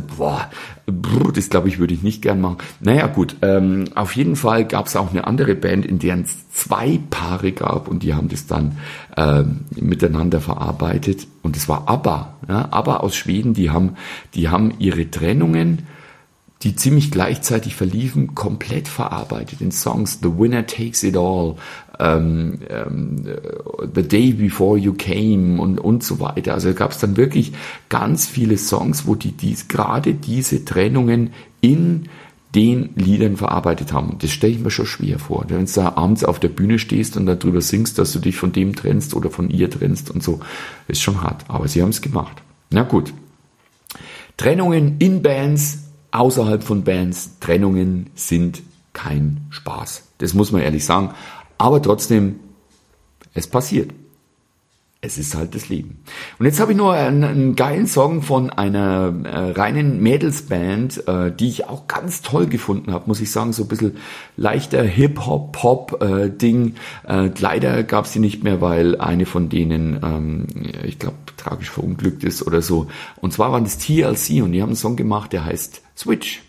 das glaube ich, würde ich nicht gern machen. Naja, gut, auf jeden Fall gab es auch eine andere Band, in der es 2 Paare gab und die haben das dann miteinander verarbeitet und es war ABBA, ja, ABBA aus Schweden, die haben ihre Trennungen, die ziemlich gleichzeitig verliefen, komplett verarbeitet in Songs. The Winner Takes It All, The Day Before You Came und so weiter. Also gab es dann wirklich ganz viele Songs, wo die gerade diese Trennungen in den Liedern verarbeitet haben. Das stelle ich mir schon schwer vor. Wenn du da abends auf der Bühne stehst und darüber singst, dass du dich von dem trennst oder von ihr trennst und so, ist schon hart. Aber sie haben es gemacht. Na gut. Trennungen in Bands, außerhalb von Bands, Trennungen sind kein Spaß. Das muss man ehrlich sagen. Aber trotzdem, es passiert. Es ist halt das Leben. Und jetzt habe ich noch einen geilen Song von einer reinen Mädelsband, die ich auch ganz toll gefunden habe, muss ich sagen. So ein bisschen leichter Hip-Hop-Pop-Ding. Leider gab es die nicht mehr, weil eine von denen, ich glaube, tragisch verunglückt ist oder so. Und zwar waren das TLC und die haben einen Song gemacht, der heißt Switch.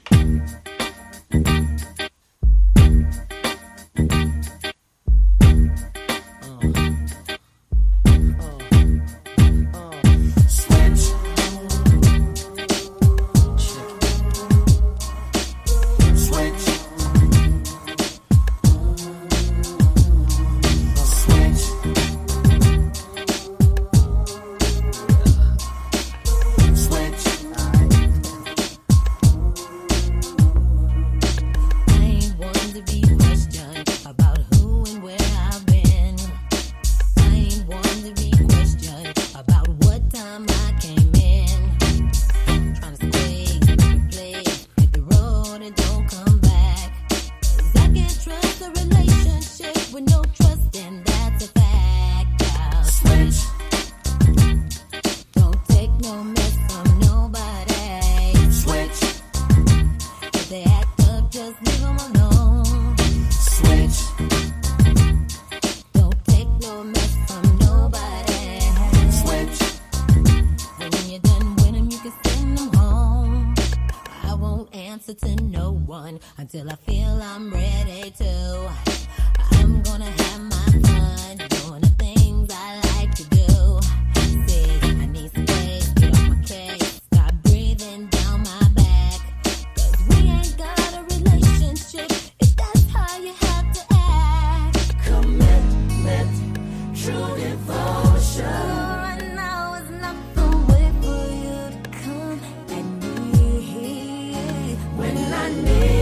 Until I feel I'm ready to. I'm gonna have my fun doing the things I like to do. See, I need space, get off my case, stop breathing down my back. 'Cause we ain't got a relationship if that's how you have to act. Commitment, true devotion. Right now is not the way for you to come at me when I need.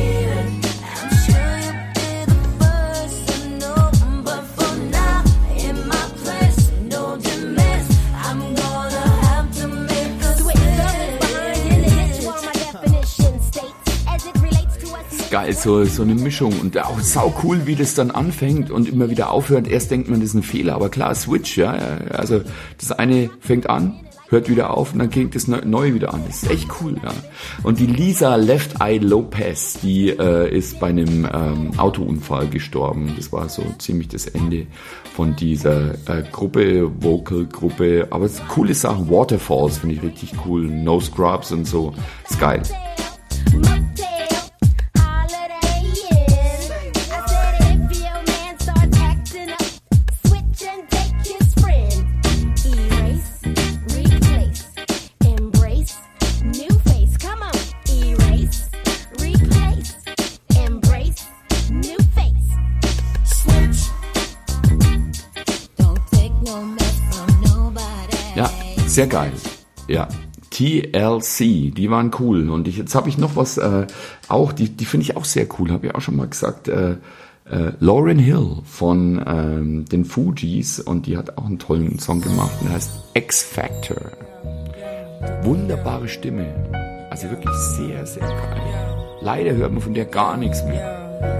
Geil, so eine Mischung und auch sau cool, wie das dann anfängt und immer wieder aufhört. Erst denkt man, das ist ein Fehler, aber klar, Switch, ja, also das eine fängt an, hört wieder auf und dann klingt das neue wieder an. Das ist echt cool, ja. Und die Lisa Left Eye Lopez, die ist bei einem Autounfall gestorben. Das war so ziemlich das Ende von dieser Gruppe, Vocal-Gruppe. Aber coole Sachen, Waterfalls finde ich richtig cool, No Scrubs und so, ist geil. Sehr geil, ja. TLC, die waren cool. Und jetzt habe ich noch was, auch, die finde ich auch sehr cool, habe ich auch schon mal gesagt, Lauryn Hill von den Fugees und die hat auch einen tollen Song gemacht, der heißt X Factor. Wunderbare Stimme, also wirklich sehr, sehr geil. Leider hört man von der gar nichts mehr.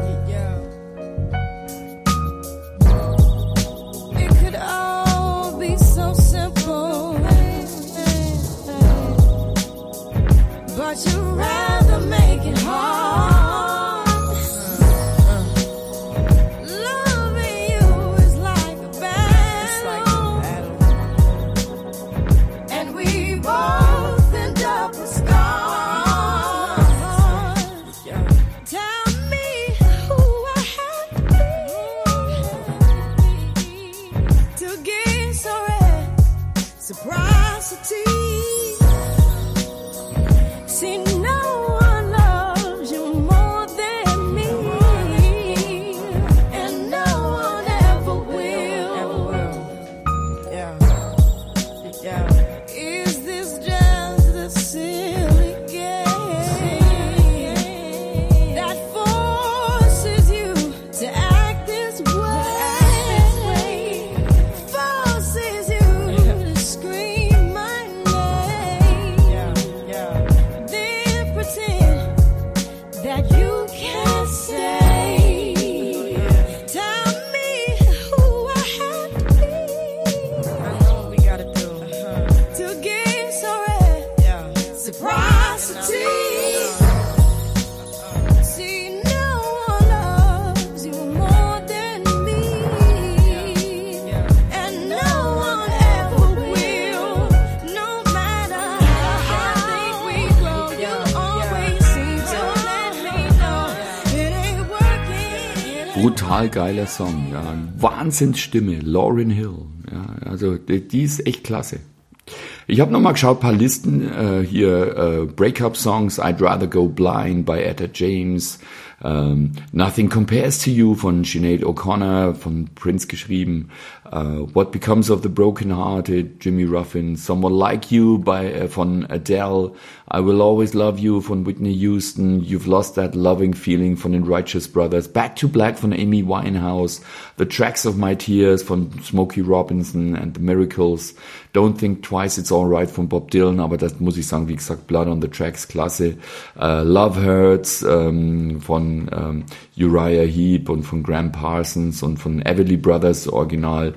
But you rather make it hard. Loving you is like a battle. And we both end up with scars. Tell me who I have to be to get so reciprocity. See, no one loves you more than me, and no one ever Is this just a silly game that forces you to act this way? Forces you to scream my name. Then pretend that you can't say. Tell me who I have to be. I know what we gotta do to gain so reciprocity. See, no one loves you more than me, and no one ever will. No matter how think we grow, you always seem to let me know it ain't working. Brutal geiler Song, ja. Wahnsinnsstimme, Lauryn Hill. Ja, also die ist echt klasse. Ich habe nochmal geschaut, paar Listen, hier Breakup-Songs, I'd Rather Go Blind bei Etta James, Nothing Compares to You von Sinead O'Connor, von Prince geschrieben, What Becomes of the Broken Hearted, Jimmy Ruffin, Someone Like You von Adele, I Will Always Love You von Whitney Houston, You've Lost That Loving Feeling von den Righteous Brothers, Back to Black von Amy Winehouse, The Tracks of My Tears von Smokey Robinson and the Miracles, Don't Think Twice, It's Alright von Bob Dylan, aber das muss ich sagen, wie gesagt, Blood on the Tracks, klasse, Love Hurts von Uriah Heep und von Graham Parsons und von Everly Brothers Original,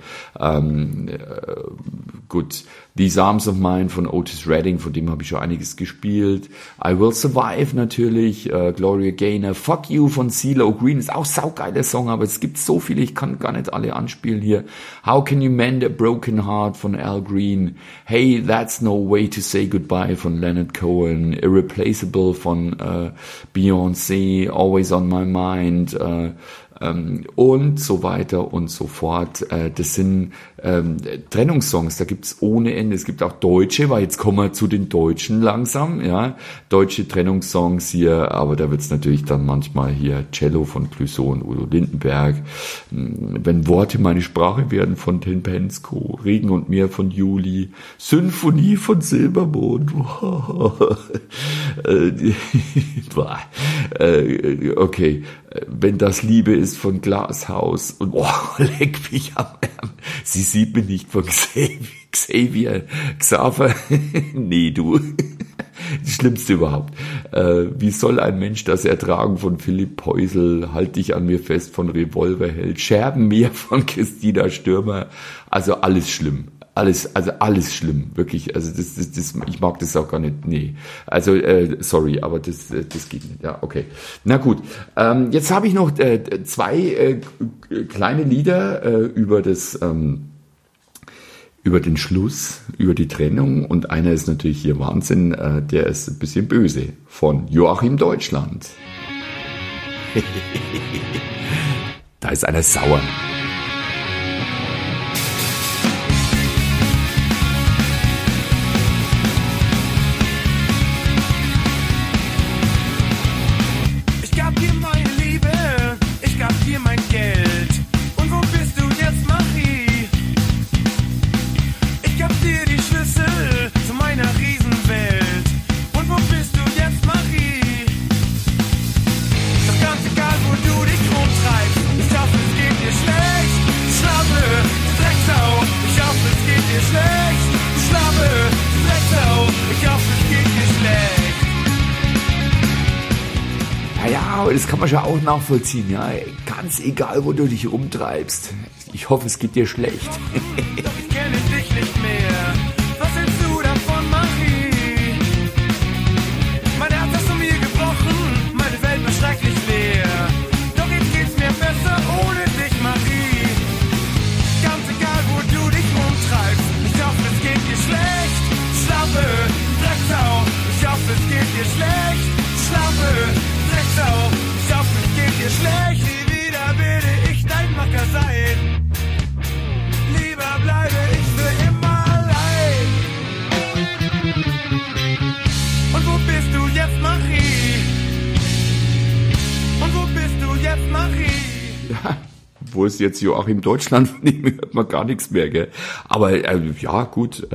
gut, These Arms of Mine von Otis Redding, von dem habe ich schon einiges gespielt, I Will Survive natürlich, Gloria Gaynor, Fuck You von CeeLo Green, ist auch saugeiler Song, aber es gibt so viele, ich kann gar nicht alle anspielen hier, How Can You Mend a Broken Heart von Al Green, Hey, That's No Way to Say Goodbye von Leonard Cohen, Irreplaceable von Beyoncé, Always on My Mind, und so weiter und so fort. Das sind Trennungssongs, da gibt's ohne Ende. Es gibt auch deutsche, weil jetzt kommen wir zu den Deutschen langsam, ja, deutsche Trennungssongs hier, aber da wird's natürlich dann manchmal hier Cello von Clouseau und Udo Lindenberg, Wenn Worte meine Sprache werden von Ten Pensko, Regen und Meer von Juli, Symphonie von Silbermond, okay, Wenn das Liebe ist von Glashaus und leck mich am Ärmel. Sie sieht mich nicht von Xaver. Nee, du. Das Schlimmste überhaupt. Wie soll ein Mensch das ertragen von Philipp Poisel? Halt dich an mir fest von Revolverheld. Scherbenmeer von Christina Stürmer. Also alles schlimm. Alles schlimm, wirklich. Also das, ich mag das auch gar nicht. Nee. Also sorry, aber das geht nicht. Ja, okay. Na gut. Jetzt habe ich noch zwei kleine Lieder über den Schluss, über die Trennung, und einer ist natürlich hier Wahnsinn, der ist ein bisschen böse, von Joachim Deutschland. Da ist einer sauer. Das kann man schon auch nachvollziehen, ja. Ganz egal, wo du dich rumtreibst. Ich hoffe, es geht dir schlecht. Doch ich kenne dich nicht mehr. Was hältst du davon, Marie? Mein Herz hast du mir gebrochen, meine Welt war schrecklich leer. Doch jetzt geht's mir besser ohne dich, Marie. Ganz egal, wo du dich rumtreibst. Ich hoffe, es geht dir schlecht. Schlappe Drecksau. Ich hoffe, es geht dir schlecht. Schlappe Drecksau. Ich hoffe, es geht dir schlecht. Nie wieder werde ich dein Macker sein. Lieber bleibe ich für immer allein. Und wo bist du jetzt, Marie? Und wo bist du jetzt, Marie? Ja, wo ist jetzt Joachim Deutschland, von dem hört man gar nichts mehr, gell? Aber ja, gut.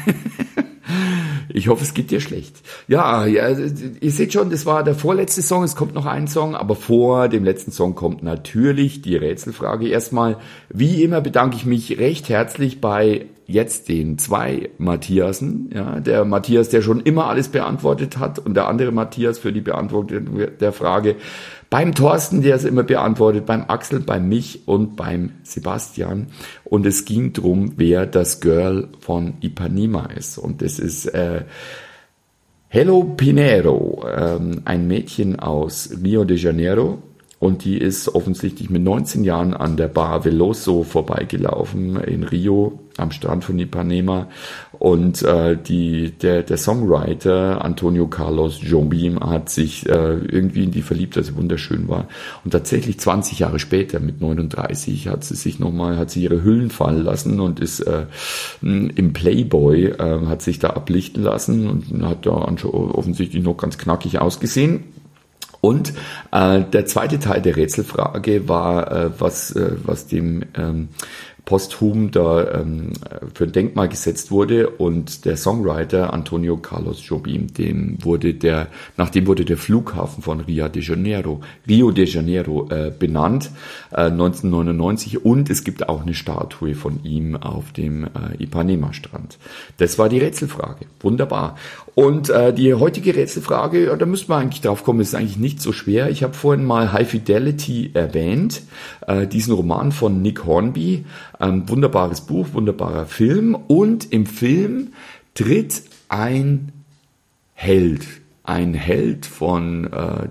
Ich hoffe, es geht dir schlecht. Ja, ihr seht schon, das war der vorletzte Song, es kommt noch ein Song, aber vor dem letzten Song kommt natürlich die Rätselfrage. Erstmal, wie immer, bedanke ich mich recht herzlich bei jetzt den 2 Matthiasen. Ja, der Matthias, der schon immer alles beantwortet hat, und der andere Matthias für die Beantwortung der Frage. Beim Thorsten, der es immer beantwortet, beim Axel, bei mich und beim Sebastian. Und es ging drum, wer das Girl von Ipanema ist. Und das ist Hello Pinero, ein Mädchen aus Rio de Janeiro. Und die ist offensichtlich mit 19 Jahren an der Bar Veloso vorbeigelaufen in Rio am Strand von Ipanema. Und der Songwriter Antonio Carlos Jobim hat sich irgendwie in die verliebt, als sie wunderschön war. Und tatsächlich 20 Jahre später, mit 39, hat sie ihre Hüllen fallen lassen und ist im Playboy, hat sich da ablichten lassen und hat da offensichtlich noch ganz knackig ausgesehen. Und der zweite Teil der Rätselfrage war, was dem posthum da für ein Denkmal gesetzt wurde, und der Songwriter Antonio Carlos Jobim, nach dem wurde der Flughafen von Rio de Janeiro benannt, 1999, und es gibt auch eine Statue von ihm auf dem Ipanema-Strand. Das war die Rätselfrage. Wunderbar. Und die heutige Rätselfrage, da müsste man eigentlich drauf kommen, ist eigentlich nicht so schwer. Ich habe vorhin mal High Fidelity erwähnt, diesen Roman von Nick Hornby. Wunderbares Buch, wunderbarer Film, und im Film tritt ein Held von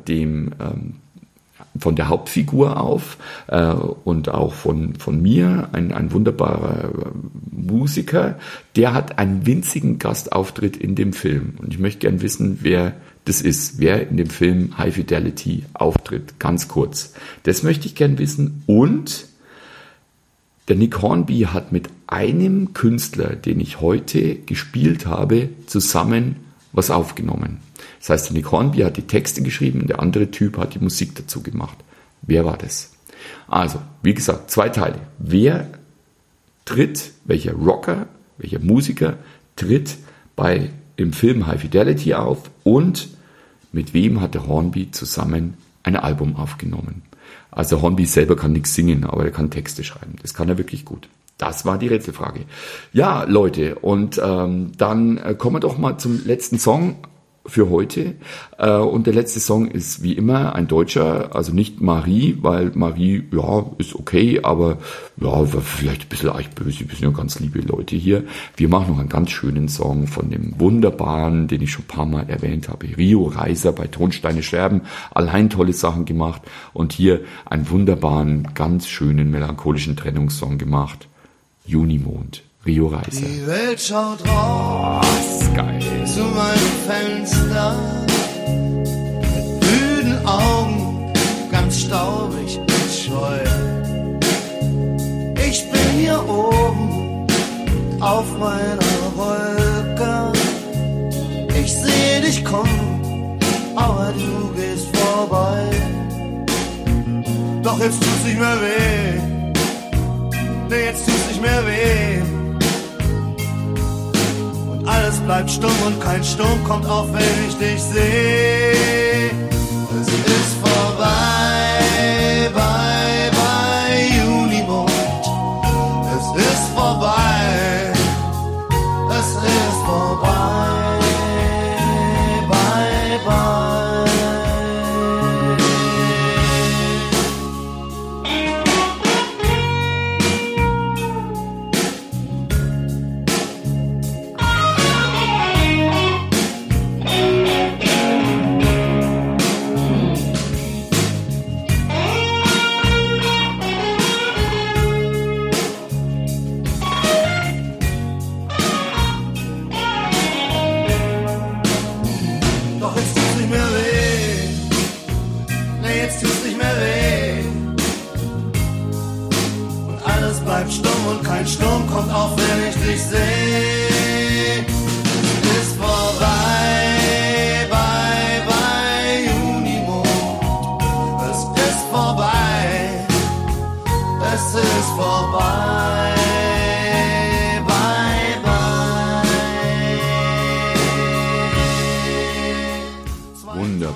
der Hauptfigur auf und auch von mir, ein wunderbarer Musiker, der hat einen winzigen Gastauftritt in dem Film. Und ich möchte gern wissen, wer das ist, wer in dem Film High Fidelity auftritt, ganz kurz. Das möchte ich gern wissen. Und der Nick Hornby hat mit einem Künstler, den ich heute gespielt habe, zusammen was aufgenommen. Das heißt, der Nick Hornby hat die Texte geschrieben, der andere Typ hat die Musik dazu gemacht. Wer war das? Also, wie gesagt, 2 Teile. Welcher Rocker, welcher Musiker tritt im Film High Fidelity auf, und mit wem hat der Hornby zusammen ein Album aufgenommen? Also Hornby selber kann nichts singen, aber er kann Texte schreiben. Das kann er wirklich gut. Das war die Rätselfrage. Ja, Leute, und dann kommen wir doch mal zum letzten Song für heute. Und der letzte Song ist wie immer ein Deutscher, also nicht Marie, weil Marie, ja, ist okay, aber ja, vielleicht ein bisschen eichböse, wir sind ja ganz liebe Leute hier. Wir machen noch einen ganz schönen Song von dem wunderbaren, den ich schon ein paar Mal erwähnt habe, Rio Reiser bei Tonsteine Scherben, allein tolle Sachen gemacht, und hier einen wunderbaren, ganz schönen, melancholischen Trennungssong gemacht, Junimond. Rio Reiser. Die Welt schaut raus, ist geil. Zu meinem Fenster, mit müden Augen, ganz staubig und scheu. Ich bin hier oben auf meiner Wolke. Ich sehe dich kommen, aber du gehst vorbei. Doch jetzt tut's nicht mehr weh. Nee, jetzt tut's nicht mehr weh. Alles bleibt stumm und kein Sturm kommt auf, wenn ich dich sehe. Es ist vorbei, bei Junimond. Es ist vorbei, es ist vorbei, bye.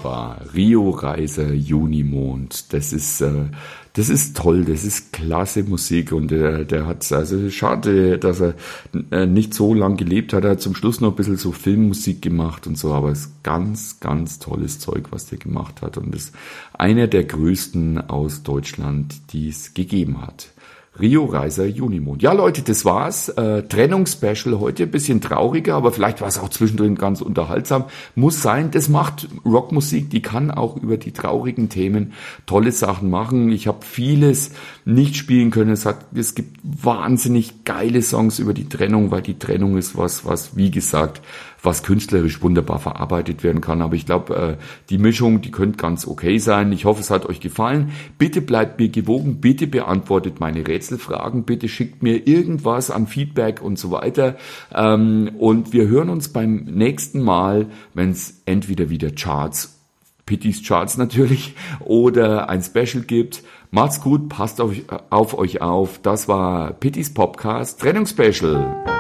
wunderbar. Rio Reiser, Junimond. Das ist toll, das ist klasse Musik und der hat, also schade, dass er nicht so lang gelebt hat. Er hat zum Schluss noch ein bisschen so Filmmusik gemacht und so, aber es ist ganz, ganz tolles Zeug, was der gemacht hat und ist einer der größten aus Deutschland, die es gegeben hat. Rio Reiser, Junimond. Ja, Leute, das war's. Trennungsspecial heute, ein bisschen trauriger, aber vielleicht war es auch zwischendrin ganz unterhaltsam. Muss sein, das macht Rockmusik, die kann auch über die traurigen Themen tolle Sachen machen. Ich habe vieles nicht spielen können. Es gibt wahnsinnig geile Songs über die Trennung, weil die Trennung ist was, wie gesagt, was künstlerisch wunderbar verarbeitet werden kann. Aber ich glaube, die Mischung, die könnte ganz okay sein. Ich hoffe, es hat euch gefallen. Bitte bleibt mir gewogen. Bitte beantwortet meine Rätselfragen. Bitte schickt mir irgendwas an Feedback und so weiter. Und wir hören uns beim nächsten Mal, wenn es entweder wieder Pittys Charts natürlich, oder ein Special gibt. Macht's gut, passt auf euch auf. Das war Pittys Popcast Trennungsspecial.